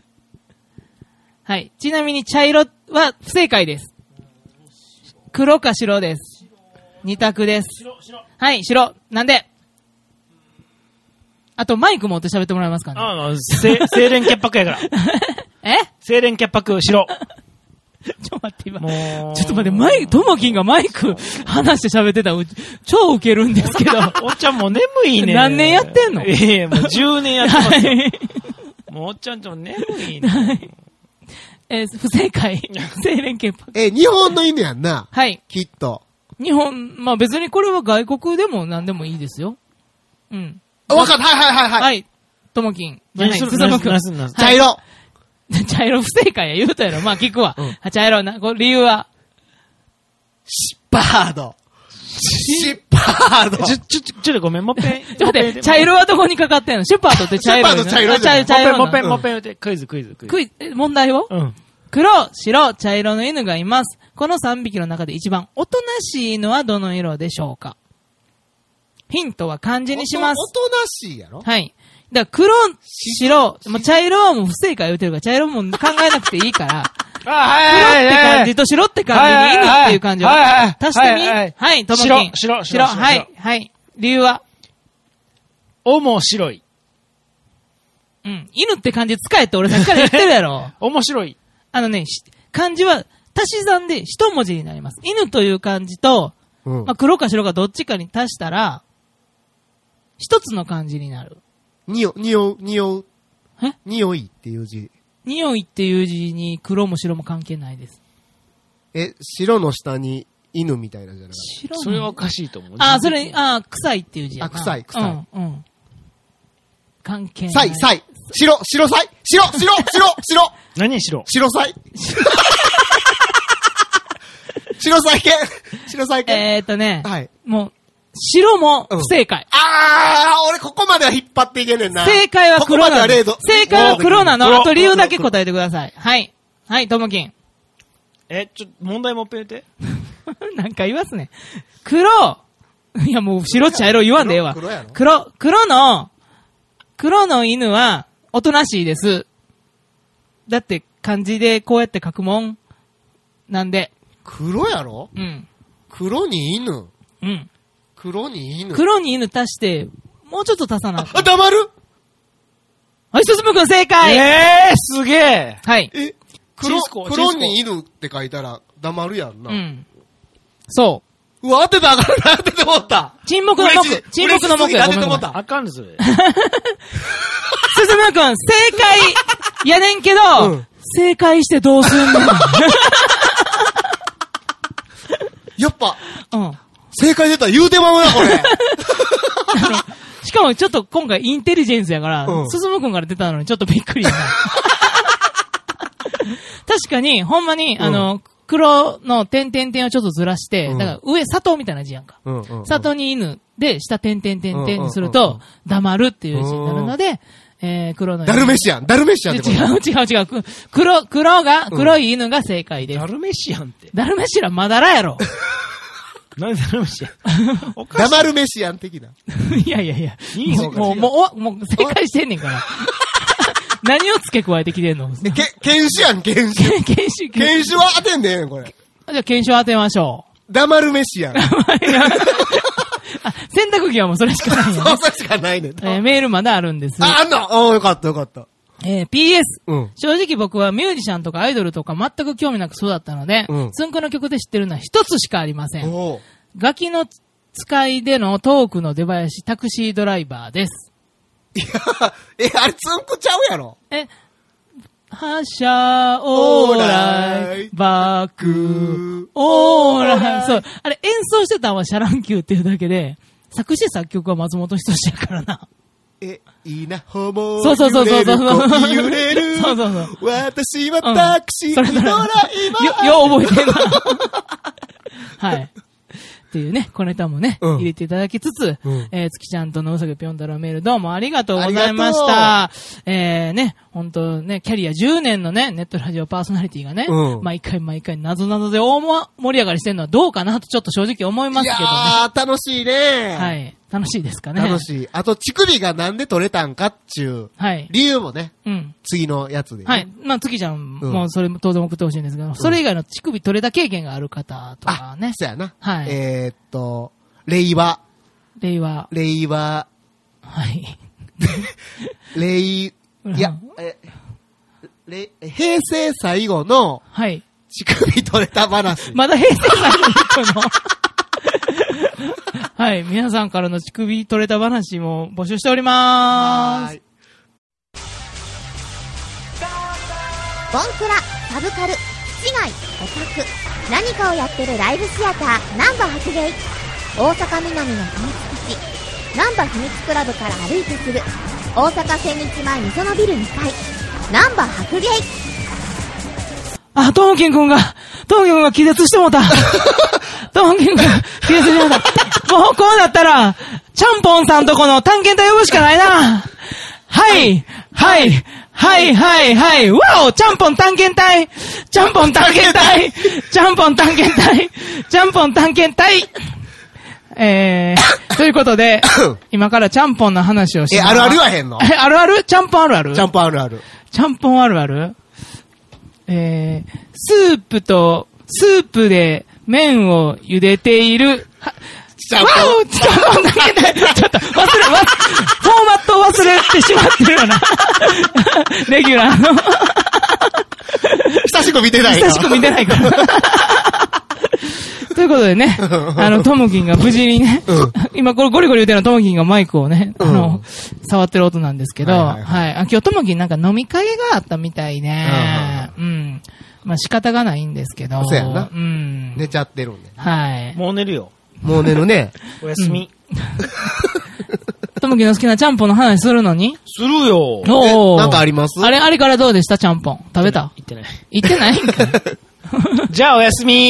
はい。ちなみに茶色は不正解です。黒か白です。二択です。 白、白。 はい、白。なんで？あとマイク持って喋ってもらえますかね。 ああ、せ、清廉潔白やから。 え？ 清廉潔白、白。 ちょっと待って今。 もう。 ちょっと待って、マイク、ともきんがマイク話して喋ってたら、超ウケるんですけど。 おっちゃんもう眠いね。 何年やってんの？ ええ、もうじゅうねんやってますよ。もうおっちゃんちょ眠いね。 えー、不正解。清廉潔白。 え、日本の犬やんな。 はい。 きっと。 日本、まあ別にこれは外国でも何でもいいですよ。うん。 わかった、はいはいはいはい。 はい。ともきん。 何する進むくん。 何する何する茶色。 茶色不正解や言うたやろ。まあ聞くわ。 うん、 茶色な、これ理由はシッパード。シッパード。 ちょ、ちょ、ちょっとごめん、もっぺん。 ちょっと待って、茶色はどこにかかってんの？シェパードって茶色。 シェパード茶色じゃん。 あ茶色。 もっぺん、もっぺん、もっぺん、クイズ、クイズ、クイズ。 クイズ、え問題をうん。 黒、白、茶色の犬がいます。このさんびきの中で一番おとなしい犬はどの色でしょうか？ヒントは漢字にします。 おとなしいやろ？ はい。だから黒、白、もう茶色はもう不正解言うてるから、茶色も考えなくていいから、 って漢字と白って漢字に犬っていう漢字を足してみ。はい、ともきん。 白、白、 白。はい、はい。理由は面白い。 うん。犬って漢字使えって俺さっきから言ってるやろ。 面白い。 あのね、漢字は足し算で一文字になります。犬という漢字と、うん、まあ、黒か白かどっちかに足したら、一つの漢字になる。 にお、にお、にお、えにおいっていう字。 においっていう字に黒も白も関係ないです。 え、白の下に犬みたいなじゃない白のそれはおかしいと思う。 あ、それ、あ、臭いっていう字やな。 あ、臭い、臭い。 うん、うん。関係ない。 さい、さい。白、白さい。白、白、白、白。 何白白さい。白さい系。白さい系。 えーっとね。 はい。 もう、白も不正解。 うん、あー、俺ここまでは引っ張っていけねんな。 正解は黒なの。ここまではれいど。正解は黒なの。 黒あと理由だけ答えてください。はい。はい、ともきん。 え、ちょ、問題もっぺん言って。 なんか言いますね。黒。いやもう白茶色言わんでええわ。 黒やろ黒、黒の、黒の犬は、おとなしいです。だって漢字でこうやって書くもん。なんで。 黒やろうん。 黒に犬。 うん。 黒に犬。 黒に犬足して、もうちょっと足さなあ、黙るはい、すすむくん正解えー、すげえはい。 え、黒、黒に犬って書いたら黙るやんな。 うん。そう。 うわ、当てた当てた当ててもった。 沈黙の目。沈黙の目や。 当ててもった。 あかんです、それ。 すすむくん、正解やねんけど、うん、正解してどうすんのやっぱ、 うん。 正解出たら言うてまうな、これ。 しかもちょっと今回インテリジェンスやから、うん、すすむくんから出たのにちょっとびっくりやな。確かに、ほんまに、うん、あの、黒の点々点をちょっとずらして、うん、だから上、砂糖みたいな字やんか。うんうんうん、砂糖に犬で、下点々点々にすると、黙るっていう字になるので、えー、黒の。 ダルメシアン、ダルメシアンって違う違う違う。黒、黒が、黒い犬が正解です。 ダルメシアンって。 ダルメシアンマダラやろ。 何ダルメシアンダマルメシアン的な。 いやいやいや。もう、もう、もう、正解してんねんから。何を付け加えてきてんのけ、犬種やん、犬種。 犬種。 犬種は当てんねん、これ。 じゃあ、犬種当てましょう。ダマルメシアン。 あ、選択肢はもうそれしかないよ、ね。 そう、それしかないねん。 えー、メールまだあるんです。 あ、あんのおー、よかったよかった。 えー、ピーエス、 うん。 正直僕はミュージシャンとかアイドルとか全く興味なく育ったので、うん、つんくの曲で知ってるのは一つしかありません。 おガキの使いでのトークの出囃子、タクシードライバーです。 いや、え、あれつんくちゃうやろえ、はしゃオーライ、バック、オーライ。そう。あれ演奏してたのはシャランキューっていうだけで、作詞作曲は松本人志やからな。 え、いいな、ほぼそうそうそうそうそう。 揺れる。 そうそうそう。 私はタクシードライバー。よ、よ、覚えてるな。はい。っていうね、小ネタもね、うん、入れていただきつつ、うん、えー、月ちゃんとのうさぎぴょんたろメールどうもありがとうございました。えー、ね、ほんとね、キャリアじゅうねんのね、ネットラジオパーソナリティがね、うん、毎回毎回謎々で大盛り上がりしてるのはどうかなとちょっと正直思いますけどね。いやー、楽しいね。 はい。楽しいですかね。 楽しい。あと、乳首がなんで取れたんかっちゅう、はい、理由もね、うん、次のやつで、ね。はい。まあ、月ちゃんもそれも当然送ってほしいんですけど、うん、それ以外の乳首取れた経験がある方とかね。 そうやな。 はい。 えー、っと、令和。 令和。 令和。 はい。 令、いや、え、れ、平成最後の、 はい。 乳首取れた話。 まだ平成最後のはい。皆さんからの乳首取れた話も募集しておりまーす。 ボンクラ、サブカル、市街、オタク、何かをやってるライブシアター、ナンバ白芸。大阪南の秘密基地、ナンバ秘密クラブから歩いてすぐ、大阪千日前みそのビルにかい、ナンバ白芸。 あ、トモキンくんが、トモキンくんが気絶してもうた。トモキンくんが気絶してもうた。もうこうなったら、チャンポンさんとこの探検隊呼ぶしかないな。はい、はい、はい、はい、はい、わおチャンポン探検隊チャンポン探検隊チャンポン探検隊チャンポン探検隊えー、ということで、今からちゃんぽんの話をします。 え、あるあるはへんの？ え、あるある？ちゃんぽんあるある？ ちゃんぽんあるある。 ちゃんぽんあるある？ えー、スープと、スープで麺を茹でている、はわおちょっと待って、ちょっと忘れ、わ、フォーマットを忘れてしまってるよな。レギュラーの。 久しく見てない久しく見てないから。ということでね、あの、トムキンが無事にね、うん、今これゴリゴリ言うてるのはトムキンがマイクをね、あの、うん、触ってる音なんですけど、はいはいはいはい、あ、今日トムキンなんか飲み会があったみたいね、うん、うん。まあ仕方がないんですけど、 そうやな。 うん。 寝ちゃってるんで。 はい。 もう寝るよ。 もう寝るね。 おやすみ。 トムキンの好きなちゃんぽんの話するのにするよ。 おー。なんかあります？ あれ、あれからどうでしたちゃんぽん。食べた？ 行ってない。 行ってないんか。 じゃあおやすみ。 い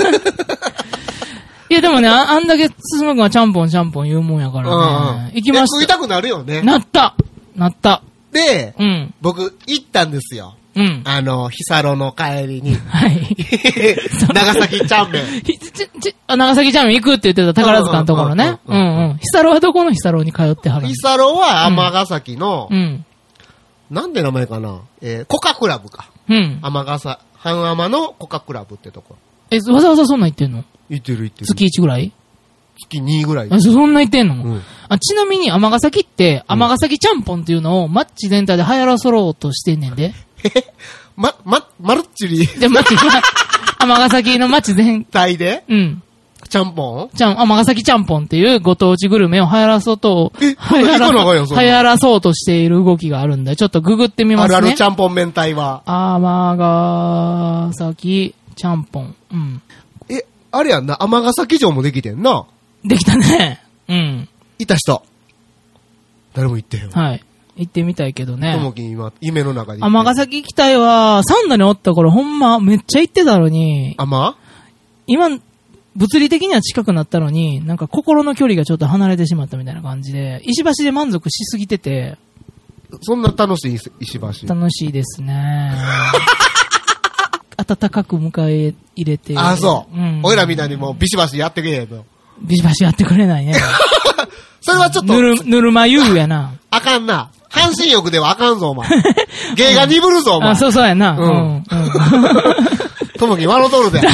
やでもね、あ, あんだけ進むくんはちゃんぽんちゃんぽん言うもんやからね。うんうん、行きました。 食いたくなるよね。 なった。なった。 で、 うん、 僕行ったんですよ。 うん。 あの、ヒサロの帰りに。 はい。 長崎ちゃんめん。 ち、ち、長崎ちゃんめん行くって言ってた宝塚のところね。うんうん。ヒサロはどこのヒサロに通ってはるの？ ヒサロは尼崎の、 うん。 なんで名前かなえー、コカクラブか。 うん。 尼崎、半尼のコカクラブってとこ。 え、わざわざそんな行ってんの？ 行ってる行ってる。 月いちぐらい？ 月にぐらい。 あ、そんな行ってんの？ うん。 あ、ちなみに尼崎って、尼崎ちゃんぽんっていうのをマッチ全体で流行らそろうとしてんねんで。 ま、ま、まるっちり。 じゃ、マッチ、尼崎のマッチ全体でうん。 ちゃんぽんちゃん、尼崎ちゃんぽんっていうご当地グルメを流行らそうと、 流行ら、流行らそうとしている動きがあるんで、ちょっとググってみますね。 あるあるちゃんぽん明太は。 尼崎ちゃんぽん。うん。 え、あれやんな、尼崎城もできてんな。 できたね。うん。 いた人。誰も行ってへん。 はい。行ってみたいけどね。 ともきん今、夢の中で。 尼崎行きたいわ。サンダにおった頃ほんまめっちゃ行ってたのに。 あま今、物理的には近くなったのに、なんか心の距離がちょっと離れてしまったみたいな感じで、石橋で満足しすぎてて。 そんな楽しい石橋？ 楽しいですね。温かく迎え入れて。 あ、そう。うん。俺らみたいにもうビシバシやってくれへんの。 ビシバシやってくれないね。 それはちょっと。 ぬる、ぬるま湯やな。 あかんな。半身浴ではあかんぞ、お前。芸が鈍るぞ、お前。 あ、そうそうやな。うん。うん。 ともきん笑うとるで。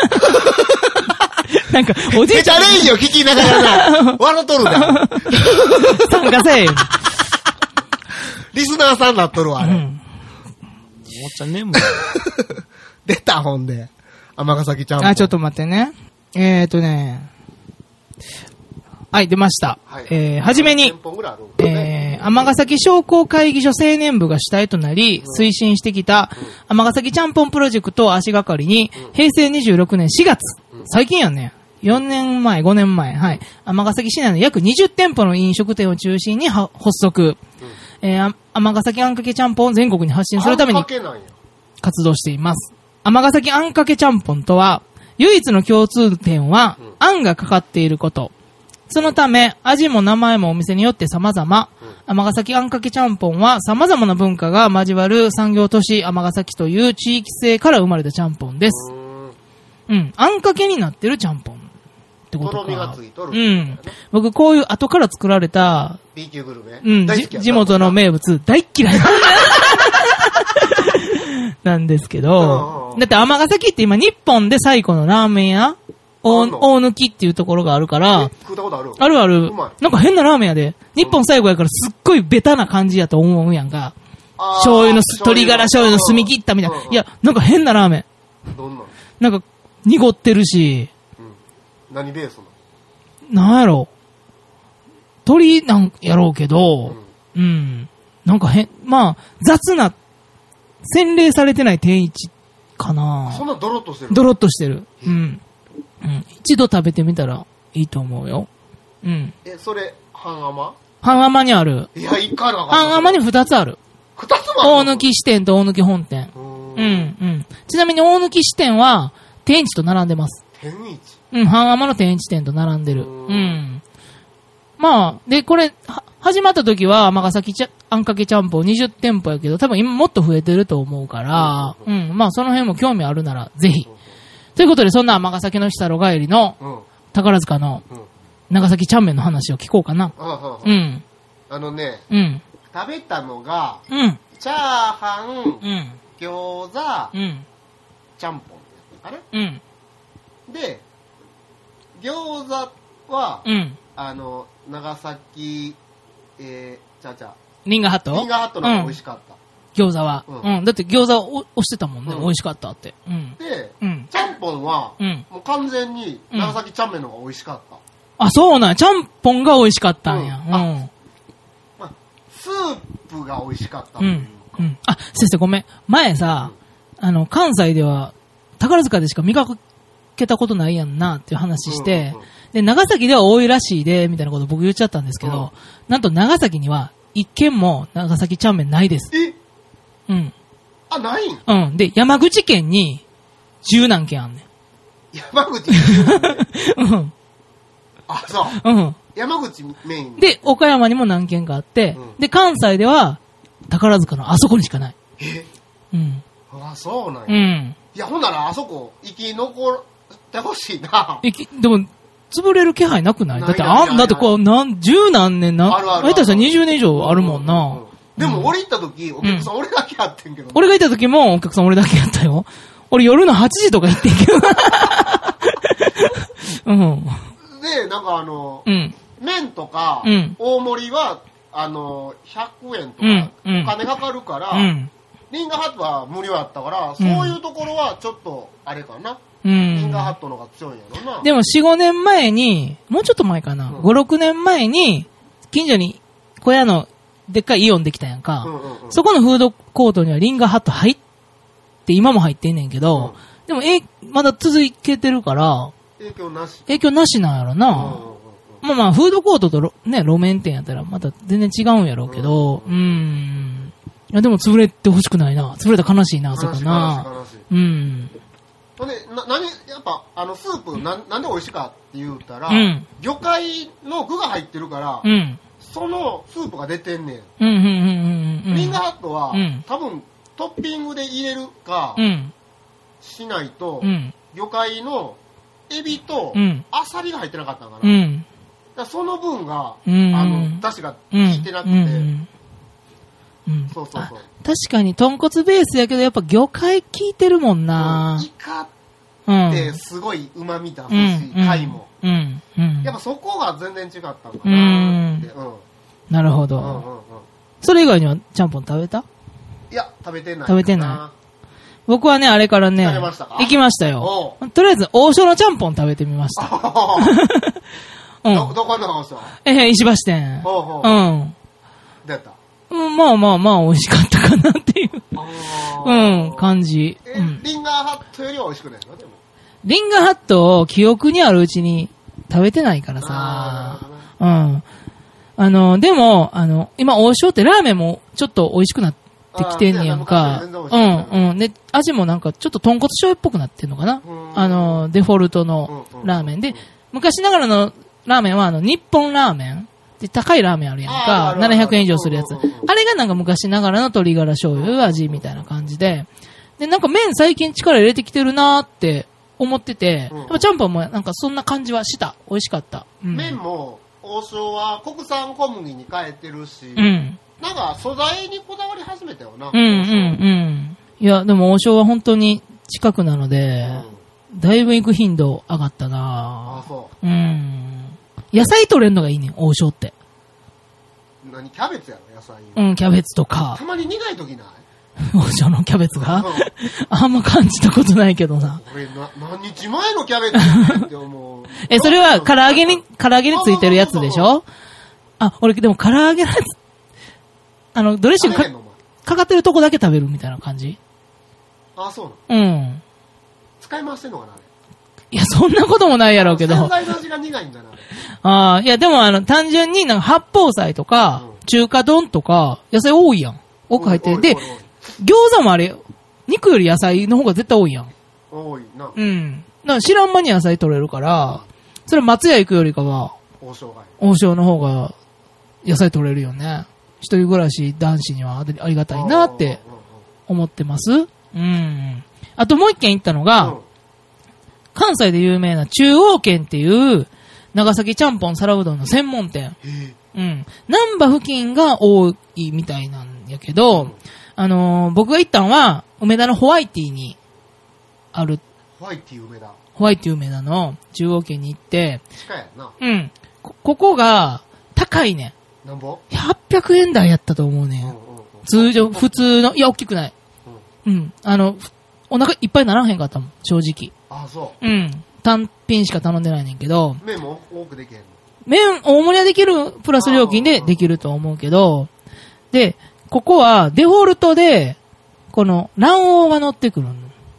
なんか、おじいちゃん。 めちゃレイジを聞きながらな、笑うとるで。 参加せえよ。 リスナーさんなっとるわ、あれ。うん。 もうちゃん眠い。 出た、ほんで。尼崎ちゃんぽん。 あ、ちょっと待ってね。えーとね。はい、出ました。はい、えー、はじめに、えー、尼崎商工会議所青年部が主体となり、うん、推進してきた、尼崎ちゃんぽんプロジェクトを足がかりに、うん、へいせいにじゅうろくねんしがつ、うん、最近やんね。よねんまえ、ごねんまえ、はい。尼崎市内の約にじゅってんぽの飲食店を中心に発足。うん、えー、尼崎あんかけちゃんぽんを全国に発信するために、活動しています。尼崎あんかけちゃんぽんとは、唯一の共通点は、あんがかかっていること。そのため、味も名前もお店によって様々。尼崎あんかけちゃんぽんは様々な文化が交わる産業都市尼崎という地域性から生まれたちゃんぽんです。うん。あんかけになってるちゃんぽんってことか。とろみがついとる。うん。僕こういう後から作られた B 級グルメ。 うん。地元の名物大っ嫌いなんですけど、だって尼崎って今日本で最古のラーメン屋大抜きっていうところがあるから、 食ったことある？ あるある。なんか変なラーメン屋で、日本最後やからすっごいベタな感じやと思うやんか。醤油の、鶏ガラ醤油の澄み切ったみたいな。いや、なんか変なラーメン。 どんな？ なんか、濁ってるし。 うん。何ベースなの？なんやろ。鶏なんやろうけど、うん、うん。なんか変、まあ、雑な、洗練されてない天一かな。 そんなドロッとしてる？ ドロッとしてる。うん。うん、一度食べてみたらいいと思うよ。うん。 え、それ、半甘？ 半甘にある。 いや、いかなかった。 半甘に二つある。 二つもある？ 大抜き支店と大抜き本店。うん、うん。ちなみに大抜き支店は、天一と並んでます。 天一？ うん、半甘の天一店と並んでる。うん。うん、まあ、で、これ、は、始まった時は、尼崎ちゃ、あんかけちゃんぽんにじゅってんぽやけど、多分今もっと増えてると思うから、うん、うん、まあその辺も興味あるなら、ぜひ。ということで、そんな尼崎の久路帰りの、うん、宝塚の、長崎ちゃんめんの話を聞こうかな。 うん。 うん。 あのね、 うん。 食べたのが、 うん。 チャーハン、 うん。 餃子、 うん。 ちゃんぽんかな。 うん。 で、餃子は、 うん。 あの、長崎、えー、ちゃうちゃう。 リンガーハットリンガーハットの方が美味しかった。 うん、餃子は、うん。うん。だって餃子を押してたもんね。うん、美味しかったって。うん。 で、 うん、 ちゃんぽんは、うん、もう完全に長崎ちゃんめんの方が美味しかった。 あ、そうなんや。ちゃんぽんが美味しかったんや。うん。あうんまあ、スープが美味しかったっていうか。 うん。うん、あ、先生ごめん。前さ、うん、あの、関西では、宝塚でしか見かけたことないやんなっていう話して、うんうん、で、長崎では多いらしいで、みたいなこと僕言っちゃったんですけど、うん、なんと長崎には一軒も長崎ちゃんめんないです。 えうん。 あ、ないんうん。で、山口県に十何軒あんねん。 山口に十何軒うん。 あ、そう。 うん。 山口メインで、岡山にも何軒かあって、うん、で、関西では宝塚のあそこにしかない。 えうん。 あ、そうなんや。 うん。 いや、ほんならあそこ生き残ってほしいな。 生き、でも、潰れる気配なくない？だって、あん、だってこう、なん、十何年な、 あるあるあいたらにじゅうねん以上あるもんな。うんうんうん、 でも、俺行った時、お客さん俺だけやってんけど、ねうん。俺が行った時もお客さん俺だけやったよ。俺夜のはちじとか行ってんけど。うん。 で、なんかあの、 うん、 麺とか、 うん、 大盛りは、あの、ひゃくえんとか、お金かかるから、 うん、 リンガーハットは無料やったから、そういうところはちょっと、あれかな。 うん、 リンガーハットの方が強いんやろな。 でもよん、ごねんまえに、もうちょっと前かな、うん、ご、ろくねんまえに、近所に小屋のでっかいイオンできたやんか。 うんうんうん、 そこのフードコートにはリンガーハット入って、今も入ってんねんけど、うん、でも、え、まだ続けてるから、 影響なし。 影響なしなんやろな。うんうんうん、まあまあ、フードコートとね、路面店やったらまた全然違うんやろうけど、うん。うーんいや、でも潰れてほしくないな。潰れたら悲しいな、あそこな。 悲しい悲しい。 うん。 ほんで、な、なに、やっぱ、あの、スープ、な、なんで美味しいかって言うたら、 うん、 魚介の具が入ってるから、 うん、 そのスープが出てんねん。 うん、うん、うん、うん。 リンガーハットは、 うん、 多分、トッピングで入れるか、 うん、 しないと、 うん、 魚介のエビと、アサリが入ってなかったのかな。 うん、 だその分が、 うん、 あの、出汁が効いてなくて、うんうん、 そうそうそう。 確かに豚骨ベースやけどやっぱ魚介効いてるもんな。 うん、イカってすごい旨味出すし、 うん、 貝も、 うんうん。 やっぱそこが全然違ったのかなって。うん、 なるほど、うんうんうん。それ以外にはちゃんぽん食べた？ いや、食べてない。 食べてない。僕はね、あれからね、 行きましたよ。とりあえず王将のちゃんぽん食べてみました。 うん、ど、どこの王将？ えー、石橋店。 ほうほううん。 どうやった？ うん、まあまあまあ美味しかったかなっていう、うん、感じ。 え、うん、リンガーハットよりは美味しくないの？でも。 リンガーハットを記憶にあるうちに食べてないからさ。うん。あの、でも、あの、今王将ってラーメンもちょっと美味しくなってきてんねやんか。うん、うん。で、味もなんかちょっと豚骨醤油っぽくなってんのかな。あの、デフォルトのラーメンで、昔ながらのラーメンはあの、日本ラーメンで、高いラーメンあるやんか。ななひゃくえん以上するやつ。あれがなんか昔ながらの鶏ガラ醤油味みたいな感じで。で、なんか麺最近力入れてきてるなーって思ってて、うん、ちゃんぽんもなんかそんな感じはした。美味しかった。うん、 麺も、王将は国産小麦に変えてるし、 うん、 なんか素材にこだわり始めたよな。 うんうんうん。いや、でも王将は本当に近くなので、うん、だいぶ行く頻度上がったなあ、そう。 うん。野菜取れるのがいいねん、王将って。 何キャベツやろ、野菜。 うん、キャベツとか。 たまに苦い時ない王将のキャベツが、うん、あんま感じたことないけどな。 これな、何日前のキャベツって思う。 え、それは唐揚げに、唐揚げについてるやつでしょ？あ、俺でも唐揚げのやつ、あの、ドレッシングか、かかってるとこだけ食べるみたいな感じ？ あ、そうなの？うん。 使い回してんのかなあれ。 いや、そんなこともないやろうけど。 洗剤の味が苦いんだな。 ああ、いや、でもあの、単純になんか八宝菜とか、うん、中華丼とか、野菜多いやん。多く入ってる。で、餃子もあれ、肉より野菜の方が絶対多いやん。 多いな。 うん。だから知らん間に野菜取れるから、それ松屋行くよりかは、 王将が。 王将の方が野菜取れるよね。一人暮らし男子にはありがたいなって思ってます。うん。あともう一軒行ったのが、うん、関西で有名な中央軒っていう長崎ちゃんぽん皿うどんの専門店。うん。難波付近が多いみたいなんやけど、うん、 あのー、僕が行ったのは、梅田のホワイティにある。 ホワイティ梅田。 ホワイティ梅田の中央圏に行って。 近いやんな。 うん。こ、ここが高いね。 なんぼ ? はっぴゃくえん台やったと思うね。うんうんうん、通常、普通の、いや、大きくない。うん。うん、あの、お腹いっぱいならへんかったもん、正直。 あ、そう。 うん。単品しか頼んでないねんけど。 麺も多くできへんの？ 麺、大盛りはできる、プラス料金でできると思うけど、で、ここはデフォルトで、この卵黄が乗ってくるの。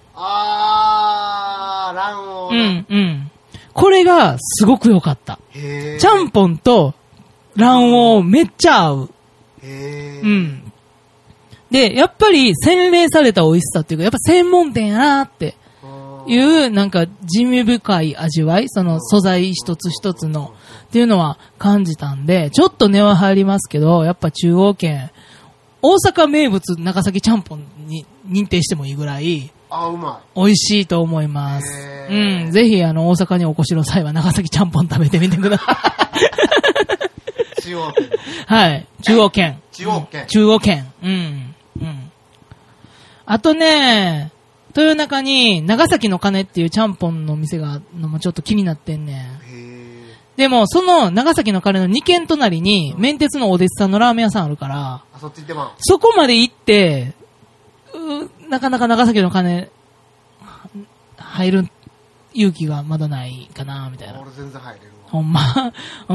あー、卵黄、ね。 うん、うん。これがすごく良かった。 へー。 ちゃんぽんと卵黄めっちゃ合う。 へー。 うん。で、やっぱり洗練された美味しさっていうか、やっぱ専門店やなーっていう、なんか地味深い味わい、その素材一つ一つのっていうのは感じたんで、ちょっと値は入りますけど、やっぱ中央圏、大阪名物長崎ちゃんぽんに認定してもいいぐらい、 あ、うまい。美味しいと思います。うん。ぜひ、あの、大阪にお越しの際は長崎ちゃんぽん食べてみてください。 中央圏。 はい。中央圏。 中央圏。 中央圏。うん。うん。あとね、豊中に長崎の鐘っていうちゃんぽんの店があるのもちょっと気になってんねん。 へでも、その長崎の鐘のに軒隣に、麺鉄のお弟子さんのラーメン屋さんあるから、 あ、そっち行ってまう。 そこまで行って、うなかなか長崎の鐘、入る勇気がまだないかな、みたいな。 俺全然入れるわ。 ほんま。うん。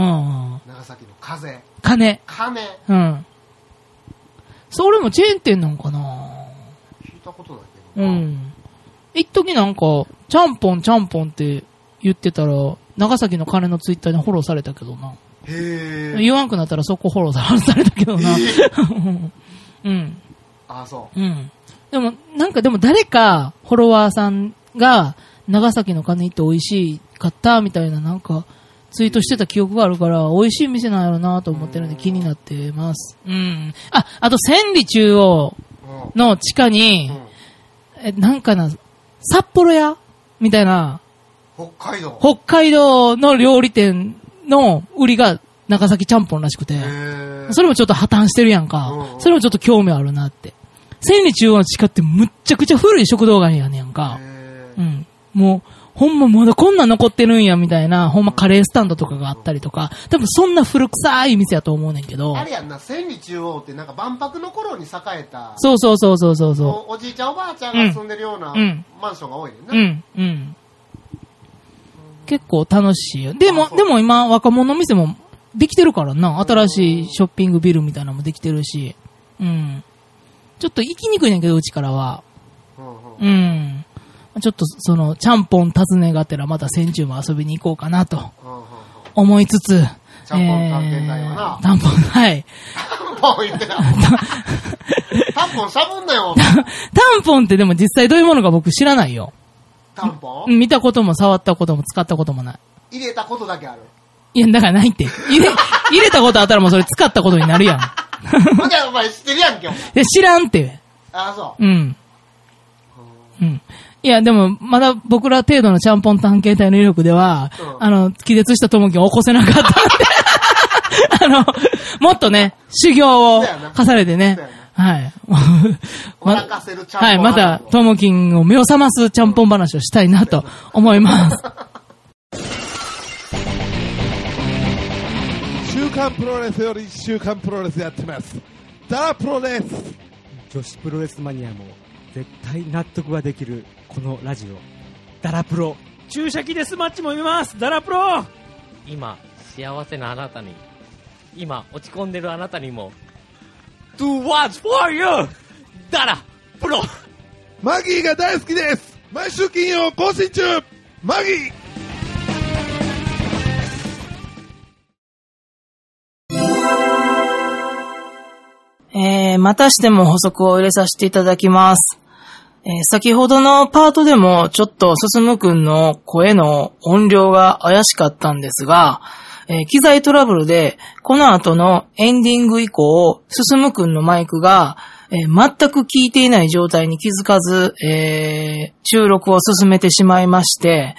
長崎の風。 鐘。 鐘。 うん。それもチェーン店なんかな？ 聞いたことだけど。 うん。一時なんか、ちゃんぽんちゃんぽんって言ってたら、長崎の鐘のツイッターにフォローされたけどな。 へー。 言わんくなったらそこフォローされたけどな。うん。 あ、そう。 うん。でも、なんかでも誰か、フォロワーさんが、長崎の鐘行って美味しかった、みたいななんか、ツイートしてた記憶があるから、美味しい店なんやろなと思ってるんで気になってます。うん。あ、あと千里中央の地下に、うん、え、なんかな、札幌屋みたいな、 北海道北海道の料理店の売りが長崎ちゃんぽんらしくて、それもちょっと破綻してるやんか。うんうん、それもちょっと興味あるなって。千里中央の地下ってむっちゃくちゃ古い食堂街やねんか。うん。もう、ほんままだこんなん残ってるんやみたいな、ほんまカレースタンドとかがあったりとか、多分そんな古臭い店やと思うねんけど。 あれやんな、千里中央ってなんか万博の頃に栄えた。 そうそうそうそうそうそうお。おじいちゃんおばあちゃんが住んでるような、うん、マンションが多いねんな。 うん、うん。結構楽しいよ。でも、でも今若者の店もできてるからな。新しいショッピングビルみたいなのもできてるし。うん。ちょっと行きにくいねんけど、うちからは。うん。ちょっとその、ちゃんぽん訪ねがてらまた千中も遊びに行こうかなと思いつつ。 ちゃんぽん探検隊はな。 たんぽん、はい。 たんぽん言ってた。たんぽんしゃぶんなよ。 たんぽんってでも実際どういうものか僕知らないよ。 たんぽん？ 見たことも触ったことも使ったこともない。 入れたことだけある。 いや、だからないって。入れ、入れたことあったらもうそれ使ったことになるやん。 ほんで、お前知ってるやんけ。いや、知らんって。 ああ、そう。 うん。うん。いや、でも、まだ僕ら程度のちゃんぽん探検隊の威力では、うん、あの、気絶したともきを起こせなかったんで、あの、もっとね、修行を重ねてね、はい。 ま、はい、 また、ともきんを目を覚ますちゃんぽん話をしたいなと思います。 週刊プロレスより週刊プロレスやってます。ダラプロです。 女子プロレスマニアも絶対納得ができるこのラジオ、ダラプロ。 注射器デスマッチも見ます。ダラプロ。 今幸せなあなたに、今落ち込んでるあなたにも Do what's for you! ダラプロ。 マギーが大好きです。毎週金曜更新中。マギー。 えー、またしても補足を入れさせていただきます。えー、先ほどのパートでもちょっと進むくんの声の音量が怪しかったんですが、えー、機材トラブルでこの後のエンディング以降、進むくんのマイクが、えー、全く聞いていない状態に気づかず、えー、収録を進めてしまいまして、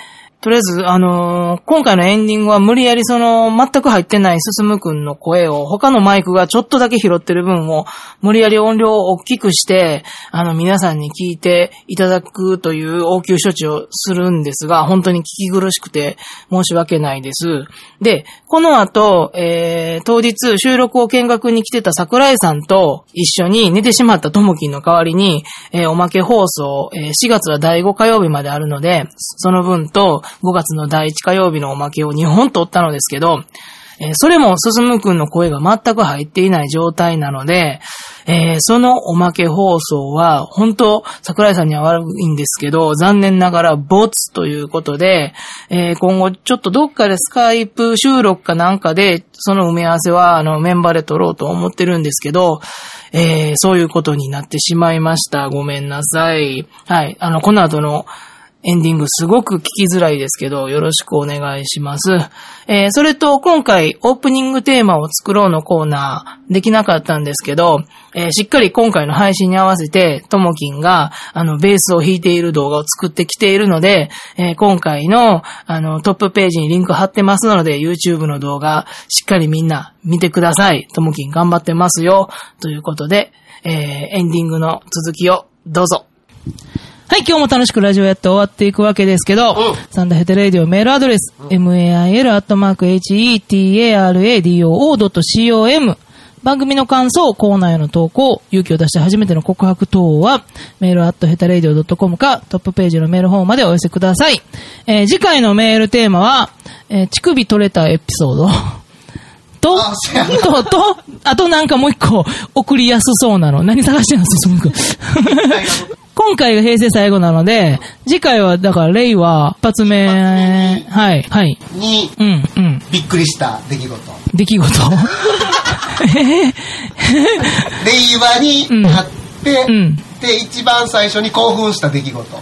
とりあえず、あのー、今回のエンディングは無理やりその、全く入ってない進むくんの声を、他のマイクがちょっとだけ拾ってる分を、無理やり音量を大きくして、あの、皆さんに聞いていただくという応急処置をするんですが、本当に聞き苦しくて申し訳ないです。で、この後、えー、当日収録を見学に来てた桜井さんと一緒に寝てしまったともきんの代わりに、えー、おまけ放送、えー、しがつはだいご火曜日まであるので、その分とごがつのだいいち火曜日のおまけをにほん撮ったのですけど、えー、それもすすむくんの声が全く入っていない状態なので、えー、そのおまけ放送は本当桜井さんには悪いんですけど、残念ながらボツということで、えー、今後ちょっとどっかでスカイプ収録かなんかでその埋め合わせはあのメンバーで撮ろうと思ってるんですけど、えー、そういうことになってしまいました。ごめんなさい。はい、あのこの後のエンディングすごく聞きづらいですけど、よろしくお願いします。えー、それと今回オープニングテーマを作ろうのコーナーできなかったんですけど、えー、しっかり今回の配信に合わせてともきんがあのベースを弾いている動画を作ってきているので、えー、今回のあのトップページにリンク貼ってますので YouTube の動画しっかりみんな見てください。ともきん頑張ってますよということで、えー、エンディングの続きをどうぞ。はい、今日も楽しくラジオやって終わっていくわけですけど、うん、サンダヘテレイディオメールアドレス、うん、マイル アットマーク ヘタラドオー ドット コム 番組の感想、コーナーへの投稿、勇気を出して初めての告白等は、メールアットヘタレイディオドットコム か、トップページのメールフォームまでお寄せください。えー、次回のメールテーマは、えー、乳首取れたエピソード。と、と、と、あとなんかもう一個送りやすそうなの。何探してんの進むくん。今回が平成最後なので、次回はだから令和一発目、はい、はい。 に、 うん、うん。 びっくりした出来事。 出来事令和になって、うん、で、一番最初に興奮した出来事。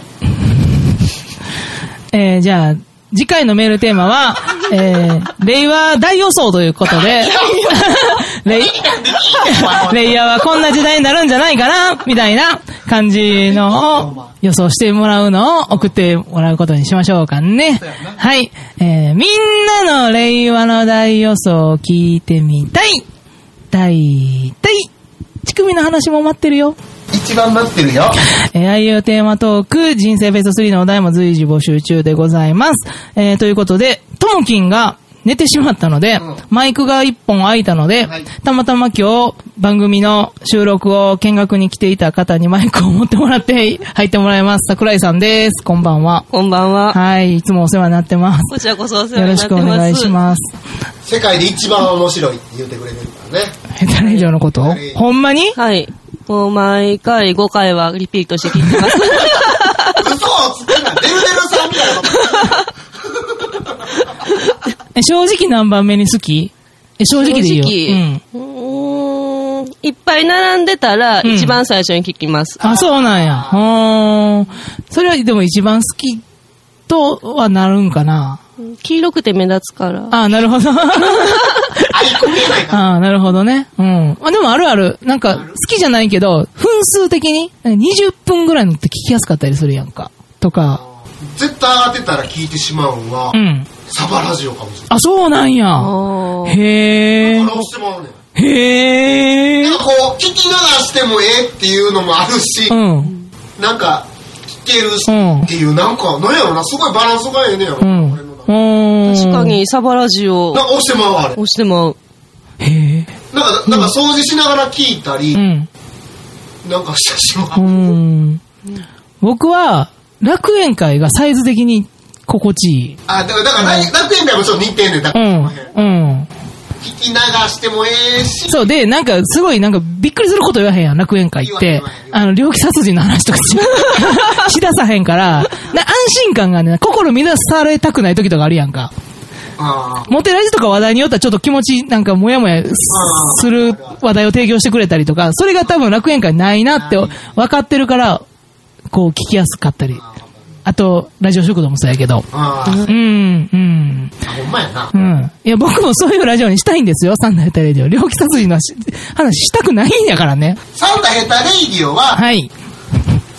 えー、じゃあ、次回のメールテーマは、えー、令和大予想ということで、レイ、レイヤーはこんな時代になるんじゃないかなみたいな感じのを予想してもらうのを送ってもらうことにしましょうかね。はい。えー、みんなの令和の大予想を聞いてみたい。大体、乳首の話も待ってるよ。 一番待ってるよ。 えー、愛用テーマトーク、人生ベストスリーのお題も随時募集中でございます。えー、ということで、ともきんが寝てしまったので、うん、マイクが一本開いたので、はい、たまたま今日番組の収録を見学に来ていた方にマイクを持ってもらって入ってもらいます。桜井さんです。こんばんは。 こんばんは。 はい、いつもお世話になってます。 こちらこそお世話になってます。 よろしくお願いします。 世界で一番面白いって言ってくれてるからね。 ヘタレ以上のこと？ほんまに？ はい。もう毎回ごかいはリピートして聞いてます。 嘘をつくな。デルデルさんみたいなこと正直何番目に好き？え、正直でいいよ。 正直。うん。うーん。いっぱい並んでたら一番最初に聞きます。 うん、あ、そうなんや。うーん。それはでも一番好きとはなるんかな。 黄色くて目立つから。 あ、なるほど。ああ、なるほどね。うん。あ、でもあるある。なんか、好きじゃないけど、分数的ににじゅっぷんぐらいのって聞きやすかったりするやんか。とか。 絶対当てたら聞いてしまうんは、うん。サバラジオかもしれない。 あ、そうなんや。へー。 だから押してもらうねん。 へー。 なんかこう、聞き流してもええっていうのもあるし、うん。なんか、聞けるっていう、なんか、なんやろな、すごいバランスがええねやろ。うん。 確かにサバラジオなんか押してまうあれ押してまうへえなんかなんか掃除しながら聞いたり、うん、なんかしてしまう、うん、 僕は楽園会がサイズ的に心地いいあだから、だから、うん、楽園会もちょっと似てんねんだから、うんうん聞き流してもええし。 そうで、なんかすごいなんかびっくりすること言わへんやん、楽園会って。あの、猟奇殺人の話とかしださへんから、安心感がね、心乱されたくない時とかあるやんか。モテラジとか話題によったらちょっと気持ちなんかもやもやする話題を提供してくれたりとか、それが多分楽園会ないなって分かってるから、こう聞きやすかったり。あと、ラジオ食堂もそうやけど。 あうん、うん。 あ、ほんまやな。 うん。いや、僕もそういうラジオにしたいんですよ、サンダヘタレイディオ。猟奇殺人の話したくないんやからね。 サンダヘタレイディオは、 はい。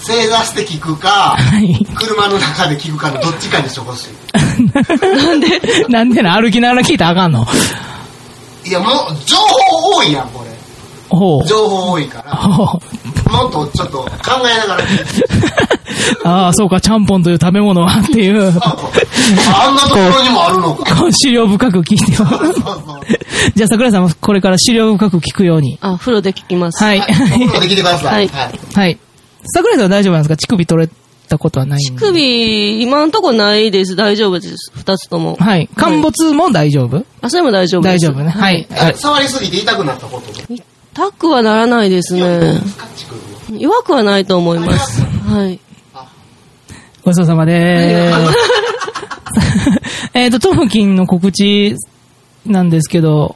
正座して聞くか、はい、車の中で聞くかのどっちかにしてほしい。 なんで、なんでな、歩きながら聞いたらあかんの？ いや、もう、情報多いやん、これ。ほう。情報多いから。ほう。もっとちょっと考えながら聞いて。 ああ、そうか、ちゃんぽんという食べ物はっていう。 あんなところにもあるのか。 資料深く聞いてます。そうそうそう。じゃあ、桜井さんもこれから資料深く聞くように。 あ、風呂で聞きます。 はい。 はい、風呂で聞いてください。はい。 はい。桜井さんは大丈夫なんですか？乳首取れたことはないんで。 乳首、今んとこないです。大丈夫です。二つとも。 はい。陥没も大丈夫？ あ、それも大丈夫です。 大丈夫ね。はい。 触りすぎて痛くなったこと痛くはならないですね。弱くはないと思います。はい。 ごちそうさまでーす。えっと、トムキンの告知なんですけど。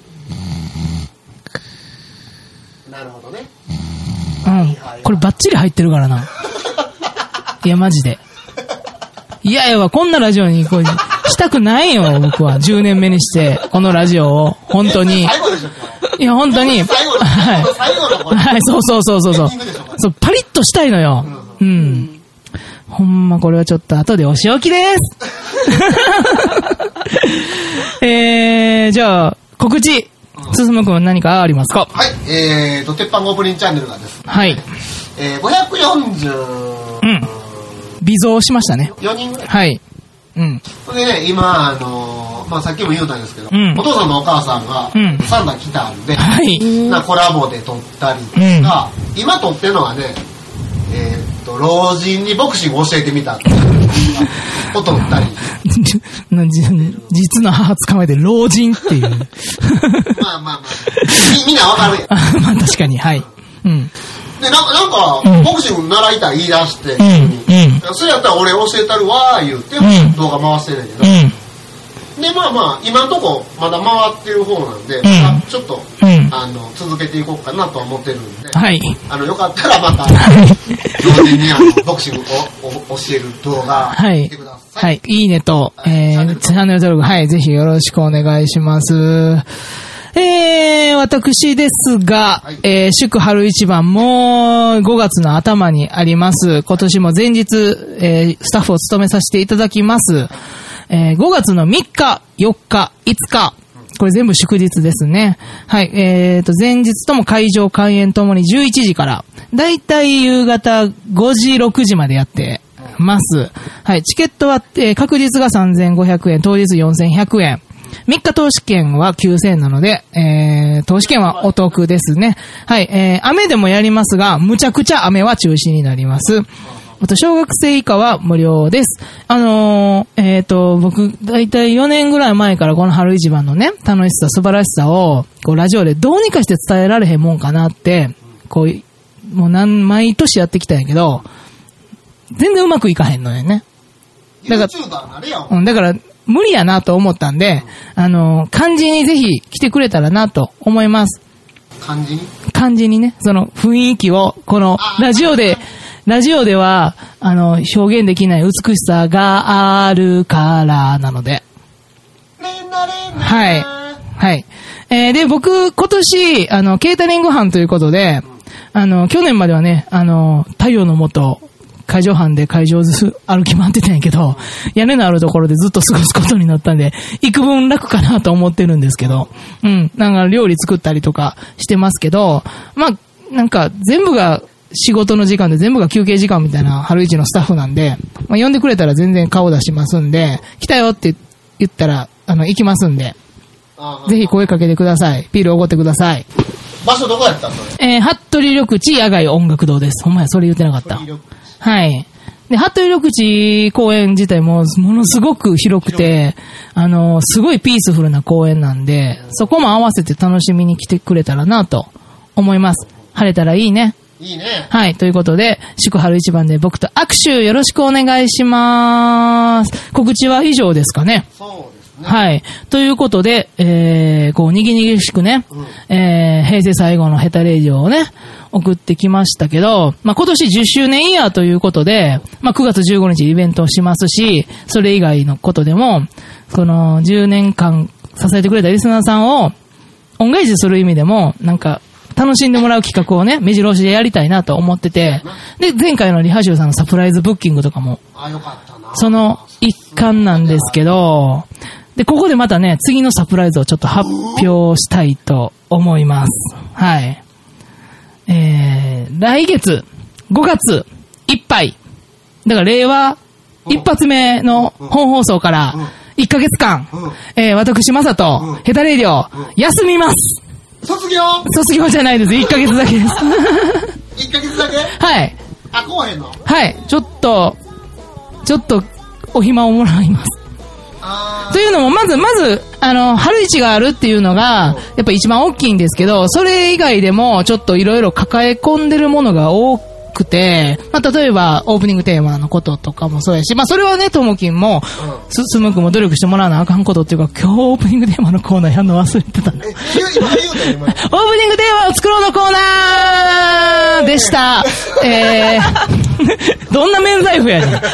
なるほどね。 うん。これバッチリ入ってるからな。いや、マジで。いやいや、こんなラジオにこうしたくないよ、僕は。じゅうねんめにして、このラジオを。本当に。 最後でしょ、 いや、本当に。 最後の、 はい。 最後のこれ。 はい、そうそうそうそうそう。そう、パリッとしたいのよ。うん。うん、ほんま、これはちょっと後でお仕置きです。えー、じゃあ、告知。すすむくん何かありますか？ はい、えーと、鉄板オープニングチャンネルがですね。 はい。 えー、ごひゃくよんじゅう。 うん。微増しましたね。 よにんぐらい。 はい。うん。 それでね、今、あのー、まあ、さっきも言うたんですけど、うん、お父さんとお母さんが、さんだん来たんで、 はい。 なコラボで撮ったりとか、うん、今撮ってるのはね、えー、っと、老人にボクシング教えてみたっていうを撮ったり。 実の母捕まえて老人っていう。 まあまあまあ、み, みんなわかるやん。 まあ確かに、はい。うん。 で、なんか、なんか、ボクシング習いたい言い出して、うんうん、それやったら俺教えたるわー言うて、うん、動画回してるんやけど、うん、で、まあまあ、今んとこまだ回ってる方なんで、うん、ちょっと、うん、あの、続けていこうかなとは思ってるんで、 はい。 あの、よかったらまた、同時にあの、ボクシングを教える動画、見てください。 はい。はい。いいねと、えー、チャンネル登録、はい、ぜひよろしくお願いします。えー、私ですが、はい、えー、祝春一番もうごがつの頭にあります。今年も前日、えー、スタッフを務めさせていただきます。えー、ごがつのみっか、よっか、いつか、これ全部祝日ですね。はい、えーと、前日とも会場開演ともにじゅういちじから、だいたい夕方ごじ、ろくじまでやってます。はい、チケットは、えー、確日がさんぜんごひゃくえん、当日よんせんひゃくえん。みっか投資券はきゅうせんえんなので、えー、投資券はお得ですね。はい、えー、雨でもやりますが、むちゃくちゃ雨は中止になります。あと、小学生以下は無料です。あのー、えっと、僕、だいたいよねんぐらい前からこの春一番のね、楽しさ、素晴らしさを、こう、ラジオでどうにかして伝えられへんもんかなって、こう、もう何、毎年やってきたんやけど、全然うまくいかへんのよね。だから、うん、だから、無理やなと思ったんで、あの、漢字にぜひ来てくれたらなと思います。 漢字に漢字にね、その雰囲気を、この、ラジオで、ラジオでは、あの、表現できない美しさがあるからなので。はい。はい。えー、で、僕、今年、あの、ケータリング班ということで、あの、去年まではね、あの、太陽の下、会場班で会場ずつ歩き回ってたんやけど、屋根のあるところでずっと過ごすことになったんで、幾分楽かなと思ってるんですけど、うん、なんか料理作ったりとかしてますけど、まあ、なんか全部が仕事の時間で全部が休憩時間みたいな春一のスタッフなんで、まあ、呼んでくれたら全然顔出しますんで、来たよって言ったら、あの、行きますんで、ぜひ声かけてください。ビールおごってください。 場所どこやったの？ えー、服部緑地野外音楽堂です。ほんまや、それ言ってなかった。はい。で、服部緑地公園自体もものすごく広くて、あの、すごいピースフルな公園なんで、そこも合わせて楽しみに来てくれたらなと思います。晴れたらいいね。 いいね。 はい。ということで、祝春一番で僕と握手よろしくお願いします。告知は以上ですかね。 そうですね。 はい。ということで、えー、こう、にぎにぎしくね、うん、えー、平成最後のヘタレイジオをね、送ってきましたけど、まあ、今年じゅっしゅうねんイヤーということで、まあ、くがつじゅうごにちイベントをしますし、それ以外のことでも、このじゅうねんかん支えてくれたリスナーさんを恩返しする意味でも、なんか、 楽しんでもらう企画をね、目白押しでやりたいなと思ってて、で、前回のリハシューさんのサプライズブッキングとかも、その一環なんですけど、で、ここでまたね、次のサプライズをちょっと発表したいと思います。はい。えー、来月、ごがついっぱい、だから令和一発目の本放送からいっかげつかん、えー、私、まさと、ヘタレイディオ、休みます。 卒業卒業じゃないです。いっかげつだけです。 いっかげつだけはい。 あ、こうへんのはい。ちょっと、ちょっと、お暇をもらいます。というのも、まず、まず、あの、春市があるっていうのが、やっぱ一番大きいんですけど、それ以外でも、ちょっといろいろ抱え込んでるものが多くて、まあ、例えば、オープニングテーマのこととかもそうやし、まあ、それはね、ともきんも、す、すむくんも努力してもらわなあかんことっていうか、今日オープニングテーマのコーナーやるの忘れてたんだ。オープニングテーマを作ろうのコーナーでした。えー、どんな免罪符やねん。あ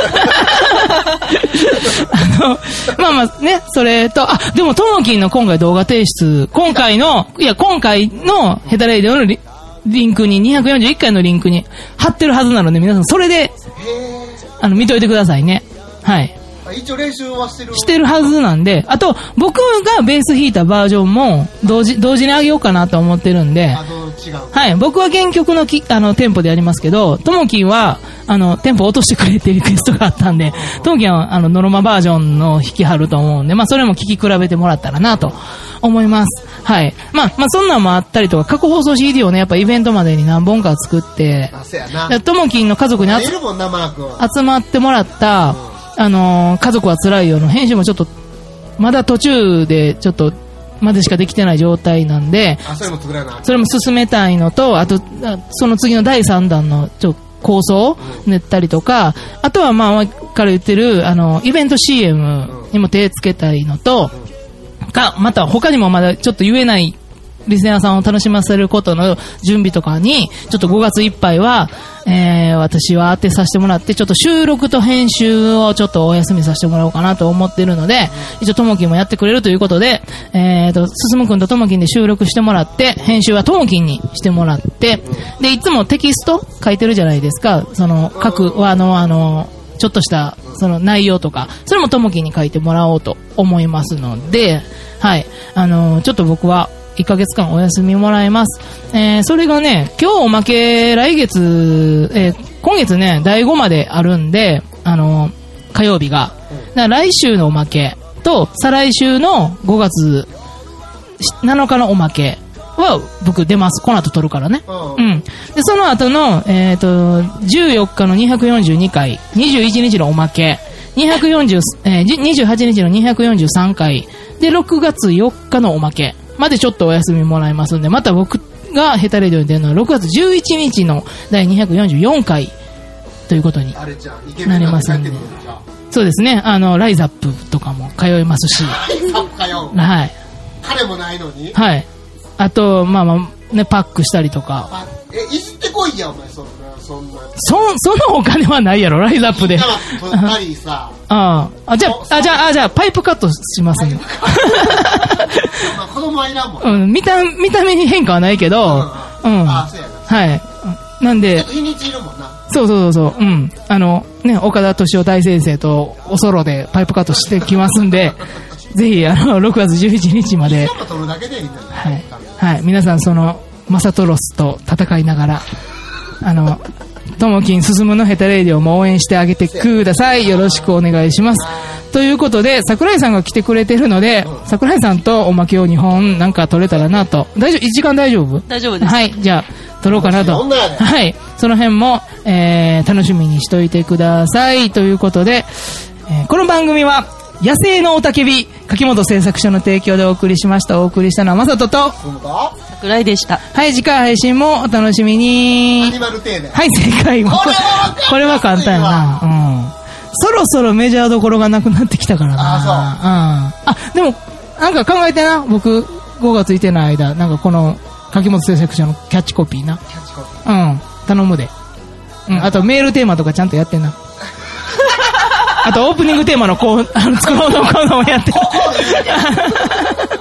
の、まあまあね、それと、あ、でもともきんの今回動画提出、今回の、いや、今回のヘタレイディオのリ、リンクに、にひゃくよんじゅういっかいのリンクに貼ってるはずなので、皆さんそれで、あの、見といてくださいね。はい。 一応練習はしてるしてるはずなんで、あと、僕がベース弾いたバージョンも、同時、同時に上げようかなと思ってるんで、はい。僕は原曲のき、あの、テンポでやりますけど、ともきんは、あの、テンポ落としてくれってリクエストがあったんで、ともきんは、あの、ノロマバージョンの弾き張ると思うんで、まあ、それも聴き比べてもらったらなと思います。はい。まあ、まあ、そんなんもあったりとか、過去放送 シーディー をね、やっぱイベントまでに何本か作って、ともきんの家族に集集まってもらった、あのー、家族は辛いよの編集もちょっと、まだ途中でちょっと、までしかできてない状態なんで、 あ、それも作らない。 それも進めたいのと、あと、その次のだいさんだんのちょっと構想練ったりとか、あとはまあ、前から言ってる、あの、イベント シーエム にも手つけたいのと、か、また他にもまだちょっと言えないリスナーさんを楽しませることの準備とかに、ちょっとごがついっぱいは、えー、私は当てさせてもらって、ちょっと収録と編集をちょっとお休みさせてもらおうかなと思ってるので、一応ともきんもやってくれるということで、えーと、すすむくんとともきんで収録してもらって、編集はともきんにしてもらって、で、いつもテキスト書いてるじゃないですか、その、各話のあの、ちょっとした、その内容とか、それもともきんに書いてもらおうと思いますので、はい、あの、ちょっと僕は、いっかげつかんお休みもらえます。えー、それがね、今日おまけ、来月、えー、今月ね、だいごまであるんで、あのー、火曜日が。だから来週のおまけと、再来週のごがつなのかのおまけは、僕出ます。この後撮るからね。うん。で、その後の、えっと、じゅうよっかのにひゃくよんじゅうにかい、にじゅういちにちのおまけ、にひゃくよんじゅう、えー、にじゅうはちにちのにひゃくよんじゅうさんかい、で、ろくがつよっかのおまけ。までちょっとお休みもらいますんで、また僕がヘタレディオに出るのはろくがつじゅういちにちのだいにひゃくよんじゅうよんかいということになりますんで。そうですね、あの、ライザップとかも通いますし。 ライザップ通う？ はい。 彼もないのに？ はい。あと、まあまあ、ね、パックしたりとか。 え、いじってこいや、お前、そんな、そんな。 そ、そのお金はないやろ、ライザップで。 二人さ。 ああ、じゃあ、あ、じゃあ、あ、じゃあ、パイプカットしますね。 子供はいらんもん。 うん、見た、見た目に変化はないけど、うん。 あ、そうやな。はい。なんで。 ちょっと日にちいるもんな。 そうそうそうそう、うん。あの、ね、岡田敏夫大先生とおソロでパイプカットしてきますんで、ぜひ、あの、ろくがつじゅういちにちまで。はい。はい。皆さん、その、マサトロスと戦いながら、あの、ともきん進むのヘタレイディオも応援してあげてください。よろしくお願いします。ということで、桜井さんが来てくれてるので、桜井さんとおまけをにほんなんか取れたらなと。大丈夫？いちじかん大丈夫？ 大丈夫です。 はい。じゃあ、取ろうかなと。はい。その辺も、えー、楽しみにしといてください。ということで、えー、この番組は、野生の雄たけび、柿本製作所の提供でお送りしました。お送りしたのはまさとと桜井でした。 はい、次回配信もお楽しみに。 アニマルテーマ。 はい、正解。これは簡単やな。うん。そろそろメジャーどころがなくなってきたからな。あ、そう。うん。あ、でも、なんか考えてな。僕、ごがついてない間、なんかこの、柿本製作所のキャッチコピーな。キャッチコピー。うん。頼むで。うん。あとメールテーマとかちゃんとやってんな。あとオープニングテーマのこう、あの、作ろうのコーナーもやってる。